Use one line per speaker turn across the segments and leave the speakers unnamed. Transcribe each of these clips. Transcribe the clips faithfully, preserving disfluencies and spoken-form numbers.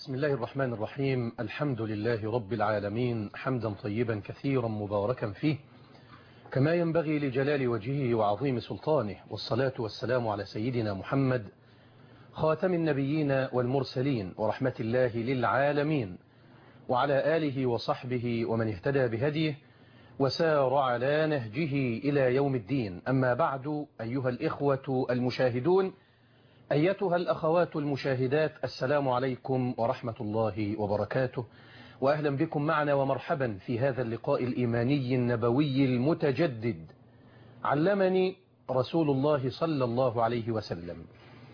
بسم الله الرحمن الرحيم. الحمد لله رب العالمين، حمدا طيبا كثيرا مباركا فيه كما ينبغي لجلال وجهه وعظيم سلطانه، والصلاة والسلام على سيدنا محمد خاتم النبيين والمرسلين ورحمة الله للعالمين، وعلى آله وصحبه ومن اهتدى بهديه وسار على نهجه إلى يوم الدين. أما بعد، أيها الإخوة المشاهدون، أيتها الأخوات المشاهدات، السلام عليكم ورحمة الله وبركاته، وأهلا بكم معنا ومرحبا في هذا اللقاء الإيماني النبوي المتجدد. علمني رسول الله صلى الله عليه وسلم.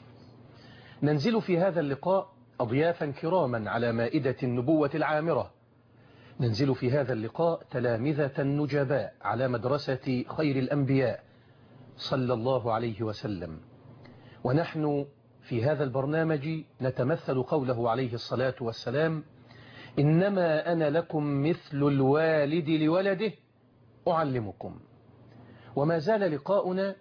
ننزل في هذا اللقاء أضيافا كراما على مائدة النبوة العامرة، ننزل في هذا اللقاء تلامذة نجباء على مدرسة خير الأنبياء صلى الله عليه وسلم، ونحن في هذا البرنامج نتمثل قوله عليه الصلاة والسلام: إنما أنا لكم مثل الوالد لولده أعلمكم. وما زال لقاؤنا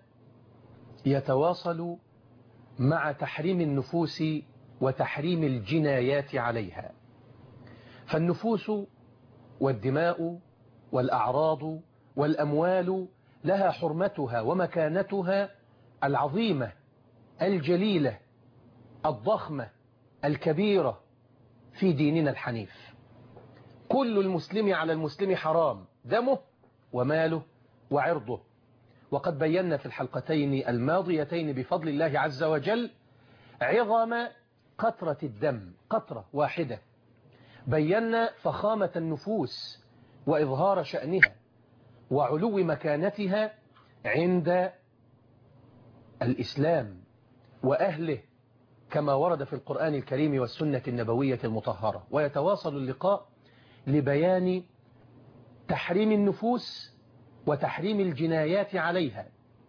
يتواصل مع تحريم النفوس وتحريم الجنايات عليها. فالنفوس والدماء والأعراض والأموال لها حرمتها ومكانتها العظيمة الجليلة الضخمة الكبيرة في ديننا الحنيف. كل المسلم على المسلم حرام دمه وماله وعرضه. وقد بينا في الحلقتين الماضيتين بفضل الله عز وجل عظم قطرة الدم، قطرة واحدة. بينا فخامة النفوس وإظهار شأنها وعلو مكانتها عند الإسلام وأهله كما ورد في القرآن الكريم والسنة النبوية المطهرة. ويتواصل اللقاء لبيان تحريم النفوس وتحريم الجنايات عليها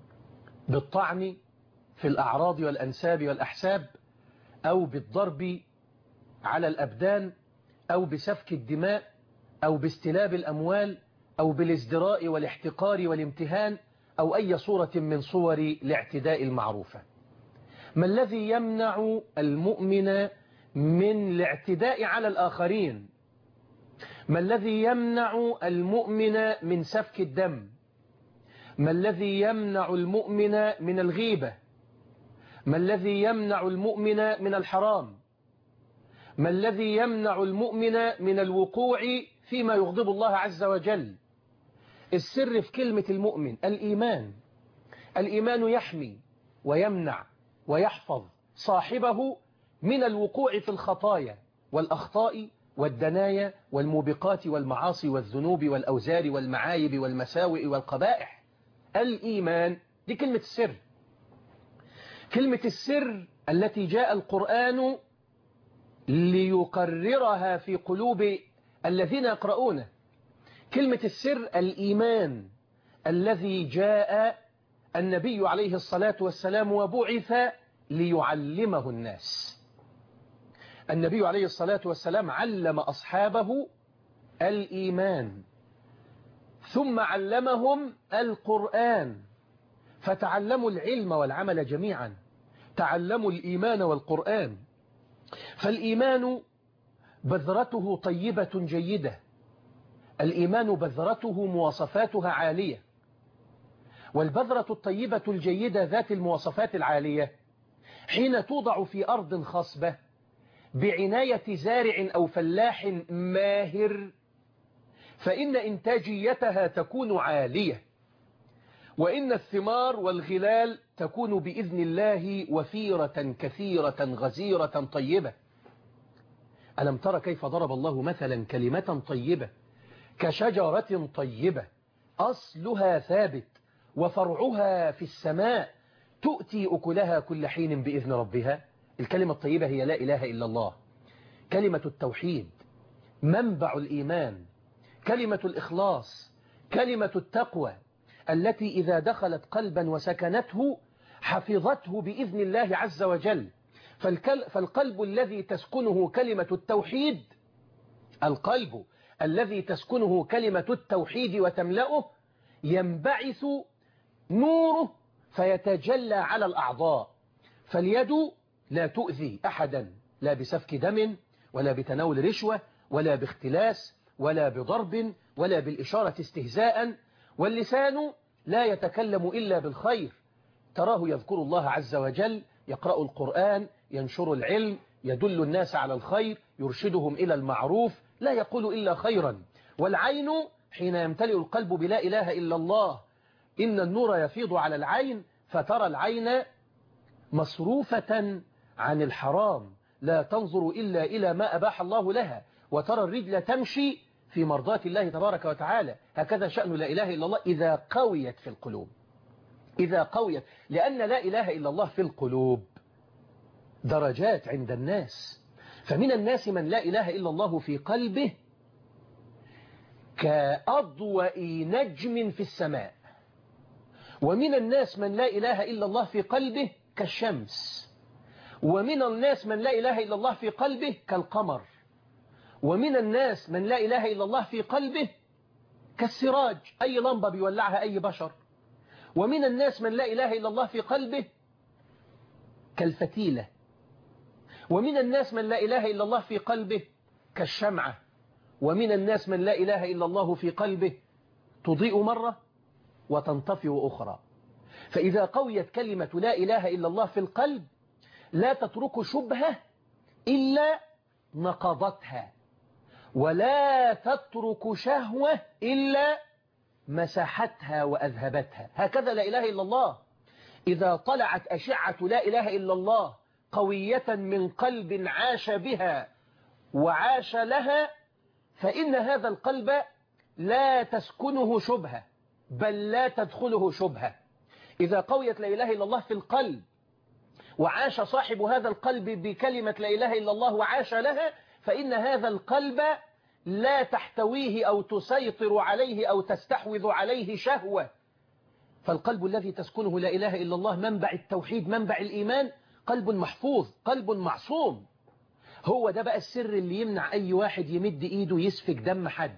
بالطعن في الأعراض والأنساب والأحساب، أو بالضرب على الأبدان، أو بسفك الدماء، أو باستلاب الأموال، أو بالازدراء والاحتقار والامتهان، أو أي صورة من صور الاعتداء المعروفة. ما الذي يمنع المؤمن من الاعتداء على الآخرين؟ ما الذي يمنع المؤمن من سفك الدم؟ ما الذي يمنع المؤمن من الغيبة؟ ما الذي يمنع المؤمن من الحرام؟ ما الذي يمنع المؤمن من الوقوع فيما يغضب الله عز وجل؟ السر في كلمة المؤمن الإيمان. الإيمان يحمي ويمنع ويحفظ صاحبه من الوقوع في الخطايا والأخطاء والدنايا والموبقات والمعاصي والذنوب والأوزار والمعايب والمساوئ والقبائح. الإيمان دي كلمة السر، كلمة السر التي جاء القرآن ليقررها في قلوب الذين يقرؤونه. كلمة السر الإيمان الذي جاء النبي عليه الصلاة والسلام وبعث ليعلمه الناس. النبي عليه الصلاة والسلام علم أصحابه الإيمان ثم علمهم القرآن، فتعلموا العلم والعمل جميعا، تعلموا الإيمان والقرآن. فالإيمان بذرته طيبة جيدة، الإيمان بذرته مواصفاتها عالية، والبذرة الطيبة الجيدة ذات المواصفات العالية حين توضع في أرض خصبة بعناية زارع أو فلاح ماهر فإن إنتاجيتها تكون عالية، وإن الثمار والغلال تكون بإذن الله وفيرة كثيرة غزيرة طيبة. ألم تر كيف ضرب الله مثلا كلمة طيبة كشجرة طيبة أصلها ثابت وفرعها في السماء تؤتي أكلها كل حين بإذن ربها. الكلمة الطيبة هي لا إله إلا الله، كلمة التوحيد، منبع الإيمان، كلمة الإخلاص، كلمة التقوى التي إذا دخلت قلبا وسكنته حفظته بإذن الله عز وجل. فالقلب الذي تسكنه كلمة التوحيد، القلب الذي تسكنه كلمة التوحيد وتملأه ينبعث نوره فيتجلى على الأعضاء. فاليد لا تؤذي أحدا لا بسفك دم ولا بتناول رشوة ولا باختلاس ولا بضرب ولا بالإشارة استهزاء. واللسان لا يتكلم إلا بالخير، تراه يذكر الله عز وجل، يقرأ القرآن، ينشر العلم، يدل الناس على الخير، يرشدهم إلى المعروف، لا يقول إلا خيرا. والعين حين يمتلئ القلب بلا إله إلا الله إن النور يفيض على العين، فترى العين مصروفة عن الحرام لا تنظر إلا إلى ما أباح الله لها، وترى الرجل تمشي في مرضاة الله تبارك وتعالى. هكذا شأن لا إله إلا الله إذا قويت في القلوب، إذا قويت، لأن لا إله إلا الله في القلوب درجات عند الناس. فمن الناس من لا إله إلا الله في قلبه كأضواء نجم في السماء، ومن الناس من لا إله إلا الله في قلبه كالشمس، ومن الناس من لا إله إلا الله في قلبه كالقمر، ومن الناس من لا إله إلا الله في قلبه كالسراج، أي لمبة بيولعها أي بشر، ومن الناس من لا إله إلا الله في قلبه كالفتيلة، ومن الناس من لا إله إلا الله في قلبه كالشمعة، ومن الناس من لا إله إلا الله في قلبه تضيء مرة وتنطفئ أخرى. فإذا قويت كلمة لا إله إلا الله في القلب لا تترك شبهة إلا نقضتها، ولا تترك شهوة إلا مسحتها وأذهبتها. هكذا لا إله إلا الله إذا طلعت أشعة لا إله إلا الله قوية من قلب عاش بها وعاش لها، فإن هذا القلب لا تسكنه شبهة، بل لا تدخله شبهة. إذا قويت لا إله إلا الله في القلب وعاش صاحب هذا القلب بكلمة لا إله إلا الله وعاش لها، فإن هذا القلب لا تحتويه أو تسيطر عليه أو تستحوذ عليه شهوة. فالقلب الذي تسكنه لا إله إلا الله منبع التوحيد، منبع الإيمان، قلب محفوظ، قلب معصوم. هو ده بقى السر اللي يمنع أي واحد يمد إيده يسفك دم حد.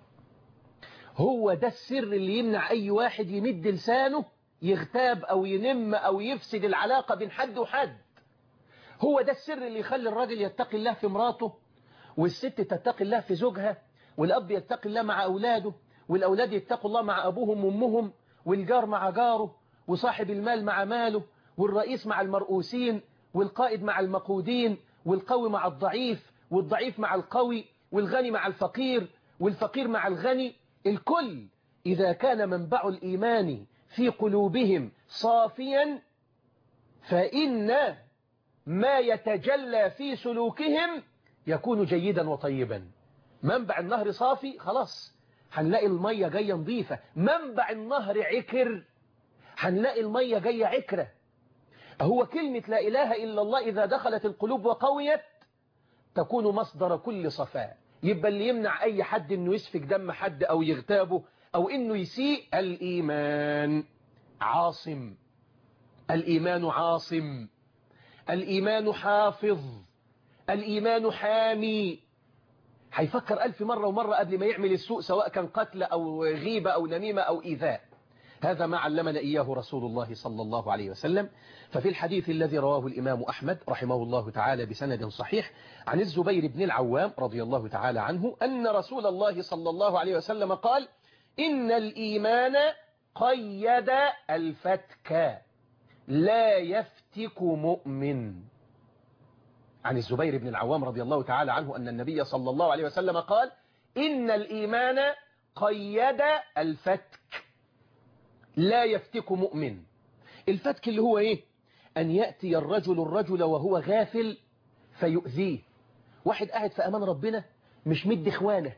هو ده السر اللي يمنع أي واحد يمد لسانه يغتاب أو ينم أو يفسد العلاقة بين حد وحد. هو ده السر اللي يخلي الراجل يتقي الله في مراته، والست تتقي الله في زوجها، والأب يتقي الله مع أولاده، والأولاد يتقوا الله مع أبوهم وأمهم، والجار مع جاره، وصاحب المال مع ماله، والرئيس مع المرؤوسين، والقائد مع المقودين، والقوي مع الضعيف، والضعيف مع القوي، والغني مع الفقير، والفقير مع الغني. الكل إذا كان منبع الإيمان في قلوبهم صافيا فإن ما يتجلى في سلوكهم يكون جيدا وطيبا. منبع النهر صافي، خلاص هنلاقي المية جاية نظيفة. منبع النهر عكر، هنلاقي المية جاية عكرة. هو كلمة لا إله إلا الله إذا دخلت القلوب وقويت تكون مصدر كل صفاء. يبقى اللي يمنع أي حد إنه يسفك دم حد أو يغتابه أو إنه يسيء الإيمان. عاصم، الإيمان عاصم، الإيمان حافظ، الإيمان حامي. هيفكر ألف مرة ومرة قبل ما يعمل السوء، سواء كان قتل أو غيبة أو نميمة أو إيذاء. هذا ما علمنا إياه رسول الله صلى الله عليه وسلم. ففي الحديث الذي رواه الإمام أحمد رحمه الله تعالى بسند صحيح عن الزبير بن العوام رضي الله تعالى عنه أن رسول الله صلى الله عليه وسلم قال: إن الإيمان قيد الفتك لا يفتك مؤمن. عن الزبير بن العوام رضي الله تعالى عنه أن النبي صلى الله عليه وسلم قال: إن الإيمان قيد الفتك لا يفتك مؤمن. الفتك اللي هو إيه؟ أن يأتي الرجل الرجل وهو غافل فيؤذيه. واحد قاعد في أمان ربنا مش مد إخوانه،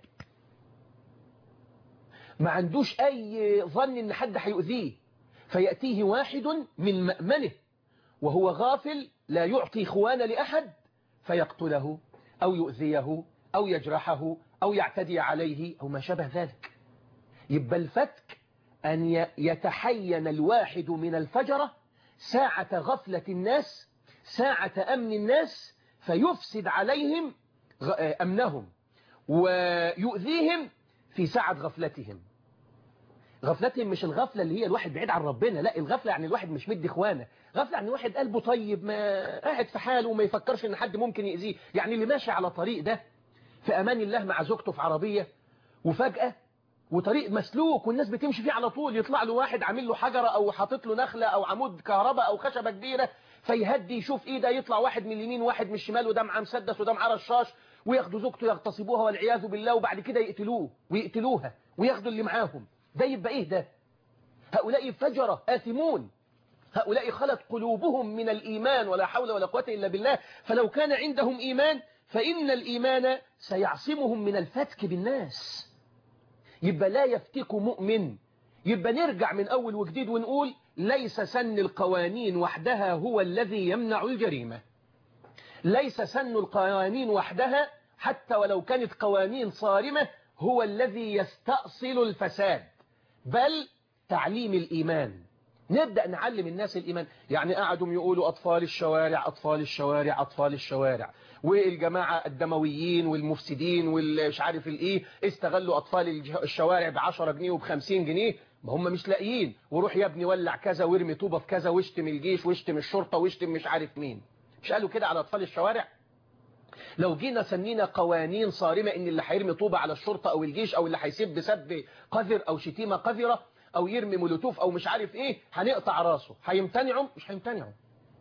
ما عندوش أي ظن إن حد هيؤذيه، فيأتيه واحد من مأمنه وهو غافل لا يعطي إخوان لأحد فيقتله أو يؤذيه أو يجرحه أو يعتدي عليه أو ما شابه ذلك. يبقى الفتك أن يتحين الواحد من الفجرة ساعة غفلة الناس، ساعة أمن الناس، فيفسد عليهم أمنهم ويؤذيهم في ساعة غفلتهم. غفلتهم مش الغفلة اللي هي الواحد بعيد عن ربنا، لا، الغفلة يعني الواحد مش مدي إخوانه، غفلة عن واحد قلبه طيب ما قاعد في حاله وما يفكرش ان حد ممكن يأذيه. يعني اللي ماشي على طريق ده في امان الله مع زوجته في عربية وفجأة وطريق مسلوك والناس بتمشي فيه على طول، يطلع له واحد عامل له حجرة او حاطط له نخلة او عمود كهرباء او خشبة كبيرة فيهدي يشوف ايه ده، يطلع واحد من اليمين واحد من الشمال وده معاه مسدس وده معاه رشاش وياخدوا زوجته يغتصبوها والعياذ بالله وبعد كده يقتلوه ويقتلوها وياخدوا اللي معاهم. ده يبقى ايه ده؟ هؤلاء فجرة آثمون، هؤلاء خلت قلوبهم من الإيمان ولا حول ولا قوة إلا بالله. فلو كان عندهم إيمان فإن الإيمان سيعصمهم من الفتك بالناس. يبقى لا يفتك مؤمن. يبقى نرجع من أول وجديد ونقول ليس سن القوانين وحدها هو الذي يمنع الجريمة. ليس سن القوانين وحدها حتى ولو كانت قوانين صارمة هو الذي يستأصل الفساد، بل تعليم الإيمان. نبدأ نعلم الناس الإيمان. يعني قعدوا يقولوا أطفال الشوارع أطفال الشوارع أطفال الشوارع، والجماعة الدمويين والمفسدين والمش عارف الإيه استغلوا أطفال الشوارع بعشرة جنيه وبخمسين جنيه. ما هم مش لاقيين، وروح يا ابني ولع كذا وارمي طوبة في كذا واشتم الجيش واشتم الشرطة واشتم مش عارف مين. مش قالوا كده على أطفال الشوارع؟ لو جينا سنينا قوانين صارمة إن اللي هيرمي طوبة على الشرطة أو الجيش أو اللي هيسب سب قذر أو شتيمة قذرة أو يرمي مولوتوف أو مش عارف إيه هنقطع راسه، هيمتنعوا؟ مش هيمتنعوا.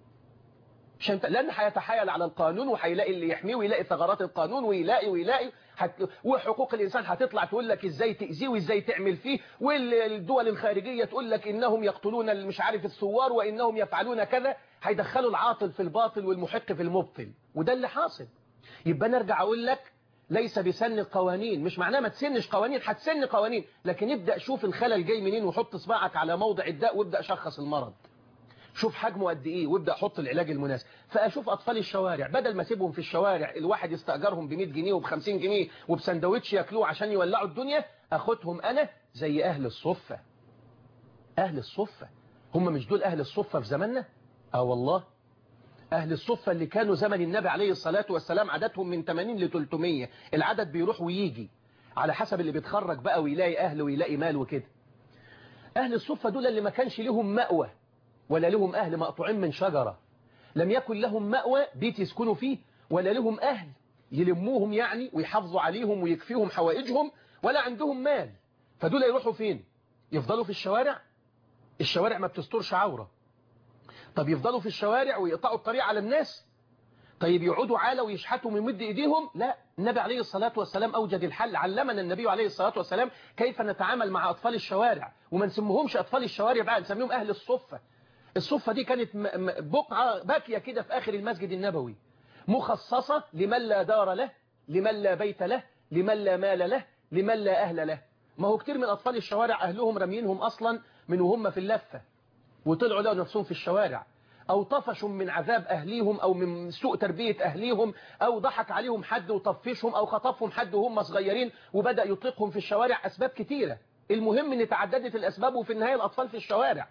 مش هيمتنعوا لأن هيتحايل على القانون وهيلاقي اللي يحميه ويلاقي ثغرات القانون ويلاقي ويلاقي هت... وحقوق الإنسان هتطلع تقول لك إزاي تأذيه وإزاي تعمل فيه، والدول الخارجية تقول لك إنهم يقتلون مش عارف الثوار وإنهم يفعلون كذا. هيدخلوا العاطل في الباطل والمحق في المبطل، وده اللي حاصل. يبقى نرجع أقول لك ليس بسن القوانين، مش معناه ما تسنش قوانين، هتسن قوانين، لكن ابدأ شوف الخلل جاي منين وحط صباعك على موضع الداء وابدأ شخص المرض. شوف حجمه قد ايه وابدأ حط العلاج المناسب. فأشوف أطفال الشوارع بدل ما اسيبهم في الشوارع الواحد يستأجرهم ب مية جنيه وب خمسين جنيه وبسندوتش ياكلوه عشان يولعوا الدنيا، أخدهم أنا زي أهل الصفة. أهل الصفة هم مش دول أهل الصفة في زماننا؟ آه والله أهل الصفة اللي كانوا زمن النبي عليه الصلاة والسلام عددهم من ثمانين ل ثلاثمية، العدد بيروح ويجي على حسب اللي بيتخرج بقى ويلاقي أهل ويلاقي مال وكده. أهل الصفة دول اللي ما كانش لهم مأوى ولا لهم أهل مقطوعين من شجرة، لم يكن لهم مأوى بيت يسكنوا فيه ولا لهم أهل يلموهم يعني ويحافظوا عليهم ويكفيهم حوائجهم ولا عندهم مال. فدول يروحوا فين؟ يفضلوا في الشوارع؟ الشوارع ما بتسترش عورة. طب يفضلوا في الشوارع ويقطعوا الطريق على الناس؟ طيب يقعدوا عالة ويشحتوا من مد ايديهم؟ لا، النبي عليه الصلاة والسلام أوجد الحل. علمنا النبي عليه الصلاة والسلام كيف نتعامل مع أطفال الشوارع، وما نسميهمش أطفال الشوارع بقى، نسميهم أهل الصفة. الصفة دي كانت بقعة باكية كده في آخر المسجد النبوي، مخصصة لمن لا دار له، لمن لا بيت له، لمن لا مال له، لمن لا أهل له. ما هو كتير من أطفال الشوارع أهلهم رمينهم أصلا من وهم في اللفة وطلعوا لقوا نفسهم في الشوارع، أو طفشوا من عذاب أهليهم أو من سوء تربية أهليهم، أو ضحك عليهم حد وطفشهم، أو خطفهم حد وهم صغيرين وبدأ يطلقهم في الشوارع. أسباب كتيرة، المهم أن تعددت الأسباب وفي النهاية الأطفال في الشوارع.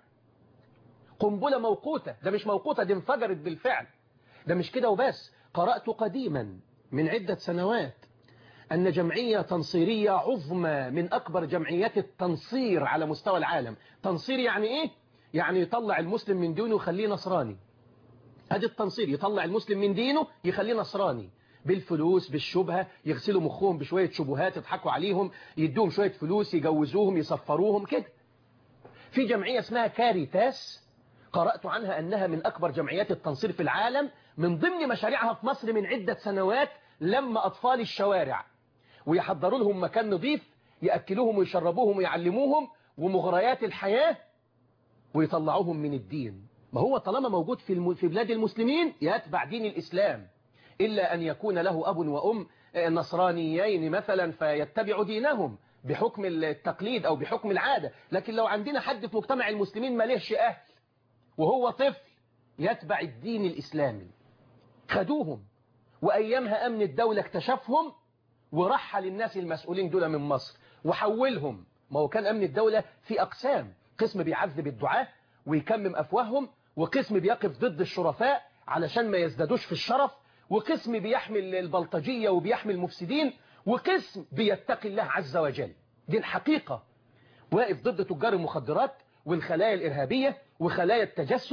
قنبلة موقوتة، ده مش موقوتة، دي انفجرت بالفعل. ده مش كده وبس، قرأت قديما من عدة سنوات أن جمعية تنصيرية عظمى من أكبر جمعيات التنصير على مستوى العالم. تنصير يعني إيه؟ يعني يطلع المسلم من دينه ويخليه نصراني. هذا التنصير، يطلع المسلم من دينه يخليه نصراني بالفلوس بالشبهة، يغسلوا مخهم بشوية شبهات، يضحكوا عليهم، يدوهم شوية فلوس، يجوزوهم، يصفروهم كده. في جمعية اسمها كاريتاس، قرأت عنها أنها من أكبر جمعيات التنصير في العالم. من ضمن مشاريعها في مصر من عدة سنوات لما أطفال الشوارع ويحضروا لهم مكان نظيف، يأكلوهم ويشربوهم ويعلموهم ومغريات الحياة ويطلعوهم من الدين. ما هو طالما موجود في الم... في بلاد المسلمين يتبع دين الإسلام، إلا أن يكون له أب وأم نصرانيين مثلا فيتبع دينهم بحكم التقليد أو بحكم العادة. لكن لو عندنا حد في مجتمع المسلمين ما لهش أهل وهو طفل يتبع الدين الإسلامي، خدوهم وأيامها أمن الدولة اكتشفهم ورحل الناس المسؤولين دول من مصر وحولهم. ما هو كان أمن الدولة في أقسام، قسم بيعذب الدعاة ويكمم أفواههم، وقسم بيقف ضد الشرفاء علشان ما يزدادوش في الشرف، وقسم بيحمل البلطجية وبيحمل المفسدين، وقسم بيتقي الله عز وجل. دي الحقيقة، واقف ضد تجار المخدرات والخلايا الإرهابية وخلايا التجسس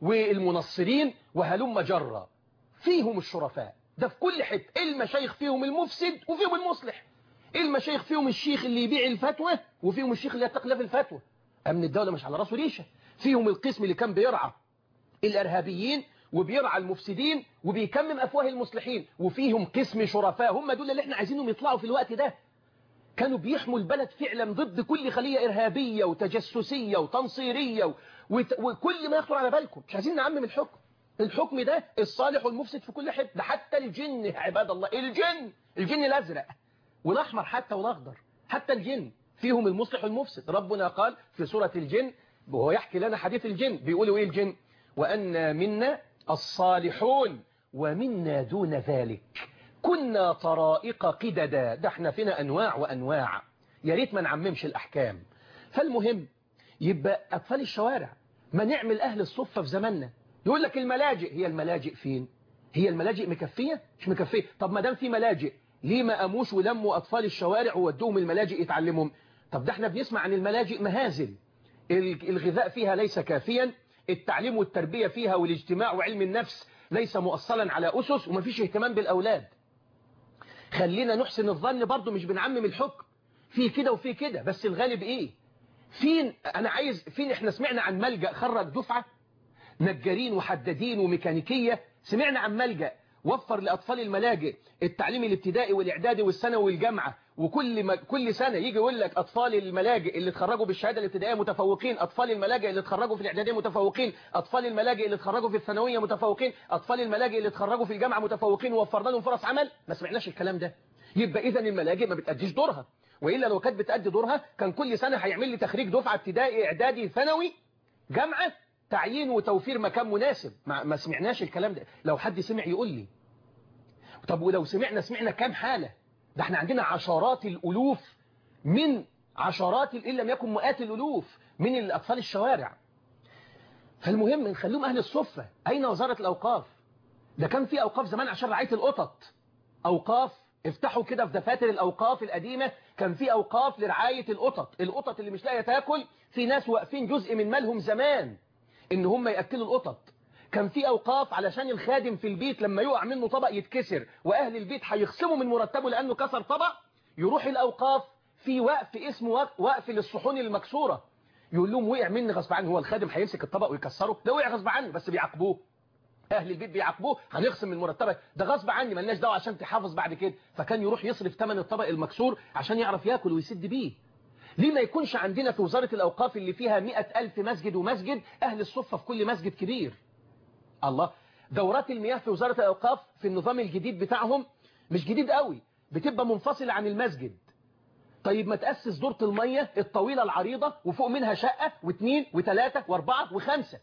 والمنصرين وهلم جرة، فيهم الشرفاء، ده في كل حته. المشايخ فيهم المفسد وفيهم المصلح، المشايخ فيهم الشيخ اللي يبيع الفتوى وفيهم الشيخ اللي يتقلب الفتوى. أمن الدولة مش على راسه ريشة. فيهم القسم اللي كان بيرعى الإرهابيين وبيرعى المفسدين وبيكمم أفواه المصلحين، وفيهم قسم شرفاء، هم دول اللي احنا عايزينهم يطلعوا في الوقت ده. كانوا بيحموا البلد فعلا ضد كل خلية إرهابية وتجسسية وتنصيرية و... وت... وكل ما يخطر على بالكم. مش عايزين نعمم الحكم، الحكم ده الصالح والمفسد في كل حته، ده حتى الجن يا عباد الله، الجن الجن الأزرق والأحمر حتى والأخضر، حتى الجن فيهم المصلح والمفسد. ربنا قال في سورة الجن وهو يحكي لنا حديث الجن، بيقولوا ايه الجن؟ وأن منا الصالحون ومنا دون ذلك كنا طرائق قددا. ده احنا فينا أنواع وأنواع، يا ريت ما نعممش الأحكام. فالمهم يبقى أطفال الشوارع، ما نعمل أهل الصفة في زماننا. يقول لك الملاجئ، هي الملاجئ فين؟ هي الملاجئ مكفية؟ مش مكفية. طب ما دام في ملاجئ ليه ما قاموش ولموا أطفال الشوارع وودوهم الملاجئ يتعلمهم؟ طب ده احنا بنسمع عن الملاجئ مهازل، الغذاء فيها ليس كافيا، التعليم والتربية فيها والاجتماع وعلم النفس ليس مؤصلا على أسس، ومفيش اهتمام بالأولاد. خلينا نحسن الظن برضو، مش بنعمم الحكم، في كده وفي كده، بس الغالب ايه؟ فين انا عايز فين احنا سمعنا عن ملجأ خرج دفعة نجارين وحدادين وميكانيكية، سمعنا عن ملجأ وفر لأطفال الملاجئ التعليم الابتدائي والإعدادي والثانوي والجامعة، وكل ما كل سنة يجي يقول لك أطفال الملاجئ اللي اتخرجوا بالشهادة الابتدائية متفوقين، أطفال الملاجئ اللي اتخرجوا في الإعدادية متفوقين، أطفال الملاجئ اللي اتخرجوا في الثانوية متفوقين، أطفال الملاجئ اللي اتخرجوا في الجامعة متفوقين، ووفرنا لهم فرص عمل. ما سمعناش الكلام ده. يبقى إذا الملاجئ ما بتأديش دورها، وإلا لو كانت بتأدي دورها كان كل سنة هيعمل لي تخريج دفعة ابتدائي إعدادي ثانوي جامعة، تعيين وتوفير مكان مناسب. ما, ما سمعناش الكلام ده. لو حد سمع يقول لي. طب ولو سمعنا سمعنا كام حالة؟ ده احنا عندنا عشرات الألوف، من عشرات إن لم يكن مئات الألوف من الأطفال الشوارع. فالمهم نخليهم أهل الصفة. أين وزارة الأوقاف؟ ده كان في أوقاف زمان عشان رعاية القطط، أوقاف افتحوا كده في دفاتر الأوقاف القديمة، كان في أوقاف لرعاية القطط، القطط اللي مش لاقيه تاكل، في ناس واقفين جزء من مالهم زمان ان هم يأكلوا القطط. كان في أوقاف علشان الخادم في البيت لما يقع منه طبق يتكسر وأهل البيت هيخصموا من مرتبه لأنه كسر طبق، يروح الأوقاف في وقف اسمه وقف للصحون المكسورة، يقول لهم وقع مني غصب عنه. هو الخادم هيمسك الطبق ويكسره؟ ده وقع غصب عنه، بس بيعاقبوه، أهل البيت بيعاقبوه، هنخصم من مرتبك، ده غصب عني مالناش دعوه عشان تحافظ بعد كده. فكان يروح يصرف ثمن الطبق المكسور عشان يعرف ياكل ويسد بيه. ليه ما يكونش عندنا في وزارة الأوقاف اللي فيها مئة ألف مسجد ومسجد أهل الصفة في كل مسجد كبير؟ الله. دورات المياه في وزارة الأوقاف في النظام الجديد بتاعهم مش جديد قوي، بتبقى منفصلة عن المسجد. طيب ما تأسس دورة المية الطويلة العريضة وفوق منها شقة واثنين وثلاثة واربعة وخمسة،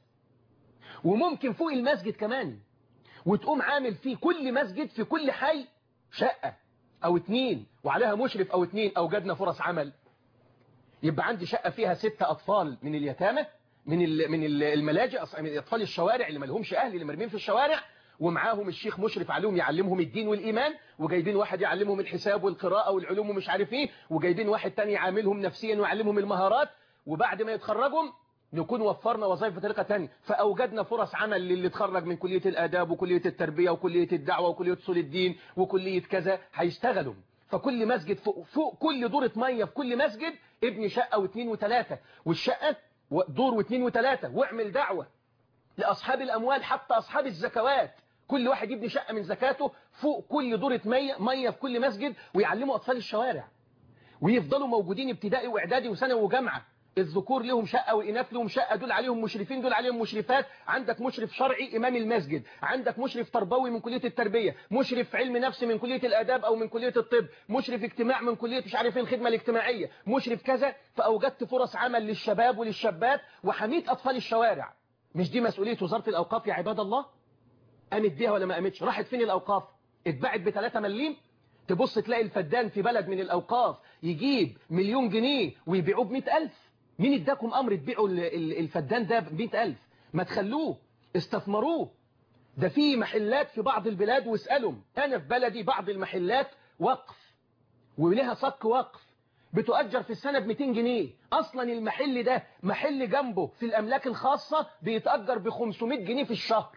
وممكن فوق المسجد كمان، وتقوم عامل في كل مسجد في كل حي شقة أو اتنين وعليها مشرف أو اتنين. أوجدنا فرص عمل. يبقى عندي شقة فيها ستة أطفال من اليتامى، من من الملاجئ، من أطفال الشوارع اللي ما لهمش أهل، اللي مرمين في الشوارع، ومعاهم الشيخ مشرف عليهم يعلمهم الدين والإيمان، وجايبين واحد يعلمهم الحساب والقراءة والعلوم ومش عارف ايه، وجايبين واحد تاني يعاملهم نفسيا ويعلمهم المهارات، وبعد ما يتخرجوا نكون وفرنا وظائف بطريقة تانية. فأوجدنا فرص عمل للي اتخرج من كلية الآداب وكلية التربية وكلية الدعوة وكلية أصول الدين وكلية كذا هيشتغلوا. فكل مسجد فوق, فوق كل دورة مية في كل مسجد ابني شقة واثنين وثلاثة، والشقة دور واثنين وثلاثة، واعمل دعوة لأصحاب الأموال حتى أصحاب الزكوات، كل واحد يبني شقة من زكاته فوق كل دورة مية, مية في كل مسجد، ويعلموا أطفال الشوارع ويفضلوا موجودين ابتدائي وإعدادي وثانوي وجامعة. الذكور لهم شقة والإناث لهم شقة، دول عليهم مشرفين دول عليهم مشرفات. عندك مشرف شرعي إمام المسجد، عندك مشرف تربوي من كلية التربية، مشرف علم نفس من كلية الآداب أو من كلية الطب، مشرف اجتماع من كلية مش عارف ايه الخدمة الاجتماعية، مشرف كذا. فأوجدت فرص عمل للشباب وللشابات وحميت أطفال الشوارع. مش دي مسؤولية وزارة الأوقاف يا عباد الله؟ قامت بيها ولا ما قامتش؟ راحت فين الأوقاف؟ اتباعت بثلاثة مليم. تبص تلاقي الفدان في بلد من الأوقاف يجيب مليون جنيه ويبيعوه بمئة ألف. مين اداكم أمر تبيعوا الفدان ده بمئة ألف؟ ما تخلوه، استثمروه. ده في محلات في بعض البلاد واسألهم، أنا في بلدي بعض المحلات وقف ولها صك وقف، بتؤجر في السنة ب مئتين جنيه. أصلا المحل ده محل جنبه في الأملاك الخاصة بيتأجر ب خمسمائة جنيه في الشهر،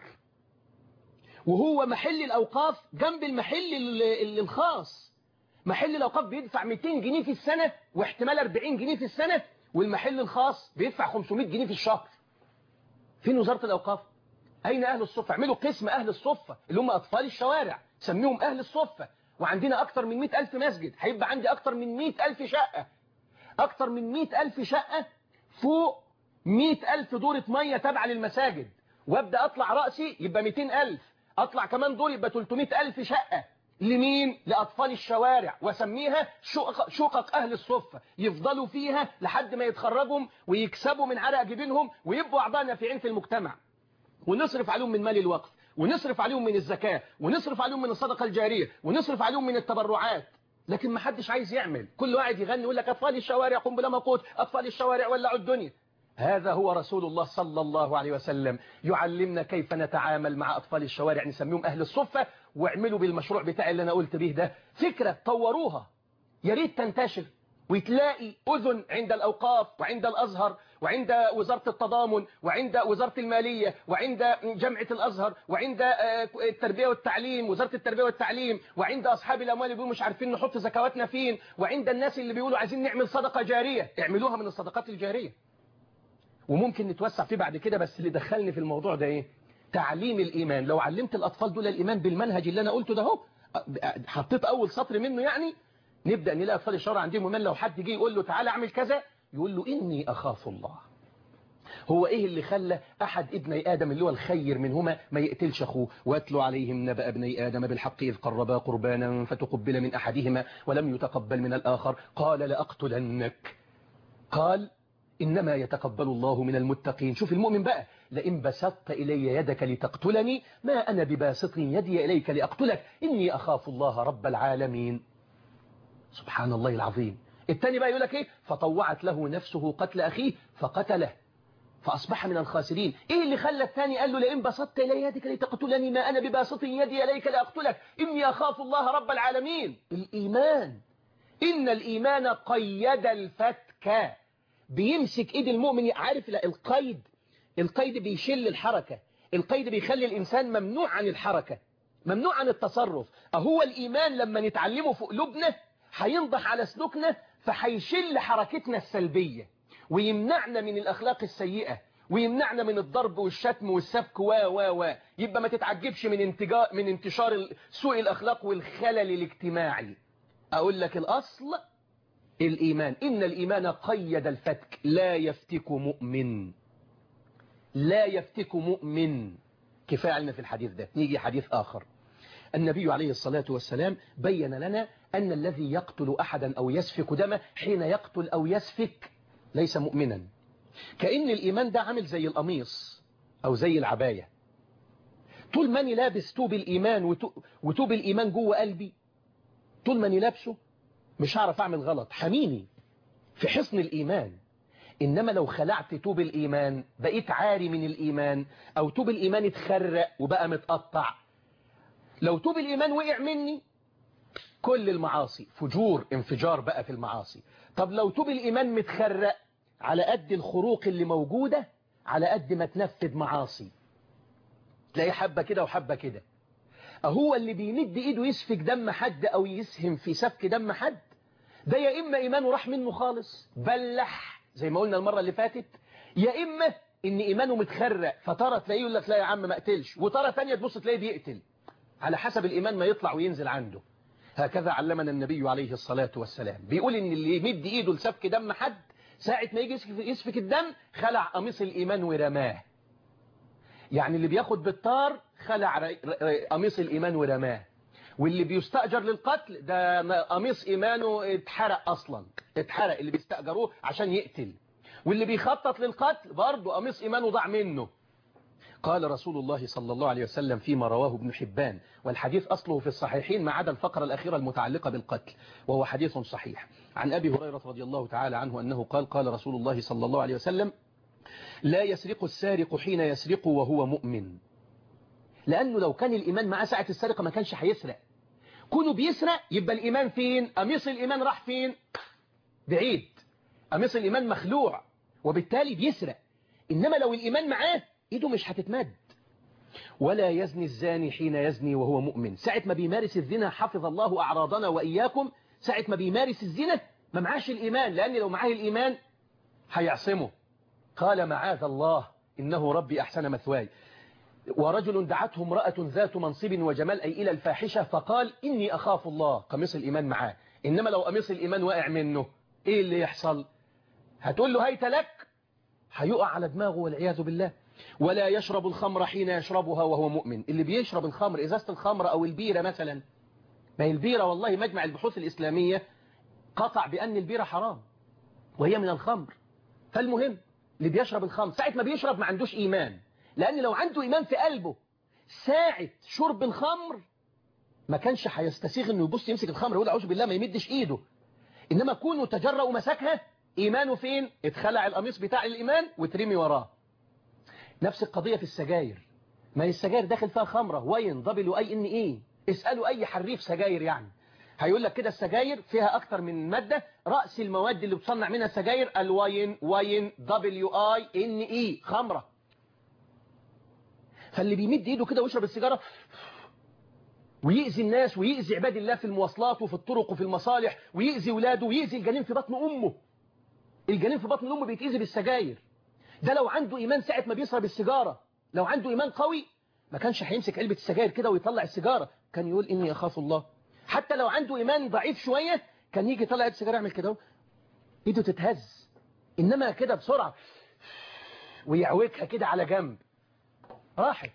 وهو محل الأوقاف جنب المحل الخاص. محل الأوقاف بيدفع مئتين جنيه في السنة واحتمال أربعين جنيه في السنة، والمحل الخاص بيدفع خمسمائة جنيه في الشهر. فين وزارة الأوقاف؟ أين أهل الصفة؟ اعملوا قسم أهل الصفة اللي هم أطفال الشوارع، سميهم أهل الصفة. وعندنا أكتر من مئة ألف مسجد، هيبقى عندي أكتر من مئة ألف شقة، أكتر من مئة ألف شقة فوق مئة ألف دورة مية تابعة للمساجد، وابدأ أطلع رأسي يبقى مئتين ألف، أطلع كمان دور يبقى ثلاثمائة ألف شقة. لمين؟ لأطفال الشوارع، وسميها شقق, شقق أهل الصفة، يفضلوا فيها لحد ما يتخرجوا ويكسبوا من عرق جبينهم ويبقوا أعضاء نافعين في المجتمع، ونصرف عليهم من مال الوقف، ونصرف عليهم من الزكاة، ونصرف عليهم من الصدقة الجارية، ونصرف عليهم من التبرعات. لكن ما حدش عايز يعمل، كل واحد يغني يقول لك أطفال الشوارع قم بلا موقوت، أطفال الشوارع ولعوا الدنيا. هذا هو رسول الله صلى الله عليه وسلم يعلمنا كيف نتعامل مع أطفال الشوارع، نسميهم أهل الصفة. واعملوا بالمشروع بتاعي اللي أنا قلت به ده فكرة، طوروها، يا ريت تنتشر وتلاقي أذن عند الأوقاف وعند الأزهر وعند وزارة التضامن وعند وزارة المالية وعند جامعة الأزهر وعند التربية والتعليم، وزارة التربية والتعليم، وعند أصحاب الأموال اللي بيقولوا مش عارفين نحط زكواتنا فين، وعند الناس اللي بيقولوا عايزين نعمل صدقة جارية. اعملوها من الصدقات الجارية، وممكن نتوسع فيه بعد كده. بس اللي دخلني في الموضوع ده ايه؟ تعليم الإيمان. لو علمت الأطفال دول الإيمان بالمنهج اللي أنا قلته ده اهو، حطيت أول سطر منه، يعني نبدأ نلاقي أطفال الشوارع عندهم إيمان. لو حد جه يقول له تعالى اعمل كذا يقول له إني أخاف الله. هو إيه اللي خلى أحد ابني آدم اللي هو الخير منهما ما يقتلش أخوه؟ واتلوا عليهم نبأ ابني آدم بالحق إذ قربا قربانا فتقبل من أحدهما ولم يتقبل من الآخر قال لأقتلنك قال إنما يتقبل الله من المتقين. شوف المؤمن بقى، لئن بسطت إلي يدك لتقتلني ما أنا بباسط يدي إليك لأقتلك إني أخاف الله رب العالمين. سبحان الله العظيم. الثاني بقى يقول لك إيه؟ فطوعت له نفسه قتل أخيه فقتله فأصبح من الخاسرين. إيه اللي خلى الثاني قال له لئن بسطت إلي يدك لتقتلني ما أنا بباسط يدي إليك لأقتلك إني أخاف الله رب العالمين؟ الإيمان. إن الإيمان قيد الفتك، بيمسك ايد المؤمن. عارف القيد؟ القيد بيشل الحركة، القيد بيخلي الإنسان ممنوع عن الحركة، ممنوع عن التصرف. أهو الإيمان لما نتعلمه في قلوبنا هينضح على سلوكنا، فهيشل حركتنا السلبية ويمنعنا من الأخلاق السيئة ويمنعنا من الضرب والشتم والسفك و و و يبقى ما تتعجبش من انتجا من انتشار سوء الأخلاق والخلل الاجتماعي. أقول لك الأصل الإيمان. إن الإيمان قيد الفتك، لا يفتك مؤمن، لا يفتك مؤمن. كفاية علينا في الحديث ده. نيجي حديث آخر. النبي عليه الصلاة والسلام بين لنا أن الذي يقتل أحدا أو يسفك دمه حين يقتل أو يسفك ليس مؤمنا. كأن الإيمان ده عامل زي القميص أو زي العباية. طول ماني لابس توب الإيمان وتوب الإيمان جوه قلبي، طول ماني لابسه مش هعرف أعمل غلط، حميني في حصن الإيمان. إنما لو خلعت توب الإيمان بقيت عاري من الإيمان، أو توب الإيمان اتخرق وبقى متقطع، لو توب الإيمان وقع مني كل المعاصي فجور، انفجار بقى في المعاصي. طب لو توب الإيمان متخرق، على قد الخروق اللي موجودة على قد ما تنفذ معاصي، تلاقي حبة كده وحبة كده. أهو اللي بيمد إيده يسفك دم حد أو يسهم في سفك دم حد، ده يا إما إيمانه راح منه خالص بلح زي ما قلنا المرة اللي فاتت، يا إما إن إيمانه متخرق، فترى تلاقيه يقول لك لا يا عم ما قتلش، وترى ثانية تبص تلاقيه بيقتل، على حسب الإيمان ما يطلع وينزل عنده. هكذا علمنا النبي عليه الصلاة والسلام. بيقول إن اللي يمد إيده لسفك دم حد ساعة ما يجي يسفك الدم خلع قميص الإيمان ورماه. يعني اللي بياخد بالطار خلع قميص الإيمان ورماه، واللي بيستأجر للقتل ده قميص إيمانه اتحرق أصلا، اتحرق اللي بيستأجروه عشان يقتل، واللي بيخطط للقتل برضه قميص إيمانه ضاع منه. قال رسول الله صلى الله عليه وسلم فيما رواه ابن حبان، والحديث أصله في الصحيحين ما عدا الفقرة الأخيرة المتعلقة بالقتل، وهو حديث صحيح، عن أبي هريرة رضي الله تعالى عنه أنه قال قال رسول الله صلى الله عليه وسلم لا يسرق السارق حين يسرق وهو مؤمن. لأنه لو كان الإيمان معاه ساعة السرقة ما كانش هيسرق. كونه بيسرق يبقى الإيمان فين؟ قميص الإيمان راح فين؟ بعيد، قميص الإيمان مخلوع وبالتالي بيسرق. إنما لو الإيمان معاه إيده مش هتتمد. ولا يزني الزاني حين يزني وهو مؤمن. ساعة ما بيمارس الزنا حفظ الله أعراضنا وإياكم، ساعة ما بيمارس الزنا ما معاش الإيمان، لأن لو معاه الإيمان هيعصمه. قال معاذ الله إنه ربي أحسن مثواي. ورجل دعته امرأة ذات منصب وجمال أي إلى الفاحشة فقال إني أخاف الله. قميص الإيمان معاه. إنما لو قميص الإيمان واقع منه إيه اللي يحصل؟ هتقول له هيت لك، هيقع على دماغه والعياذ بالله. ولا يشرب الخمر حين يشربها وهو مؤمن. اللي بيشرب الخمر، إزازة الخمر أو البيرة مثلا، ما هي البيرة والله مجمع البحوث الإسلامية قطع بأن البيرة حرام وهي من الخمر. فالمهم اللي بيشرب الخمر ساعة ما بيشرب ما عندوش إيمان، لأن لو عنده إيمان في قلبه ساعة شرب الخمر ما كانش هيستسيغ إنه يبص يمسك الخمر ويقول أعوذ بالله، ما يمدش إيده. إنما كونه تجرأ ومسكها، إيمانه فين؟ اتخلع القميص بتاع الإيمان وترمي وراه. نفس القضية في السجاير. ما هي السجاير داخل فيها خمرة، وين دبليو اي ان ايه. اسألوا أي حريف سجاير يعني هيقول لك كده السجاير فيها أكتر من مادة، رأس المواد اللي بتصنع منها السجاير الواين واين دبليو اي ان اي، خمرة. فاللي بيمد ايده كده ويشرب السيجارة ويأذي الناس ويأذي عباد الله في المواصلات وفي الطرق وفي المصالح ويأذي ولاده ويأذي الجنين في بطن أمه. الجنين في بطن أمه بيتأذي بالسجاير. ده لو عنده إيمان ساعة ما بيشرب السيجارة، لو عنده إيمان قوي ما كانش هيمسك علبة السجاير كده ويطلع السيجارة، كان يقول إني أخاف الله. حتى لو عنده إيمان ضعيف شوية كان يجي يطلع السيجارة يعمل كده إيده تتهز. إنما كده بسرعة ويعوجها كده على جنب، راحت.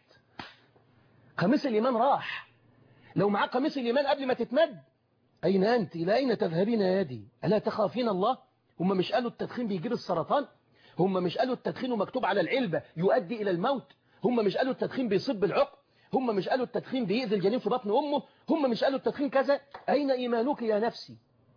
قميص الإيمان راح. لو معاه قميص الإيمان قبل ما تتمد، أين أنت؟ إلى أين تذهبين يا يدي؟ ألا تخافين الله؟ هم مش قالوا التدخين بيجيب السرطان؟ هم مش قالوا التدخين ومكتوب على العلبة يؤدي إلى الموت؟ هم مش قالوا التدخين بيصيب بالعقم؟ هم مش قالوا التدخين بيؤذي الجنين في بطن أمه؟ هم مش قالوا التدخين كذا؟ أين إيمانك يا نفسي؟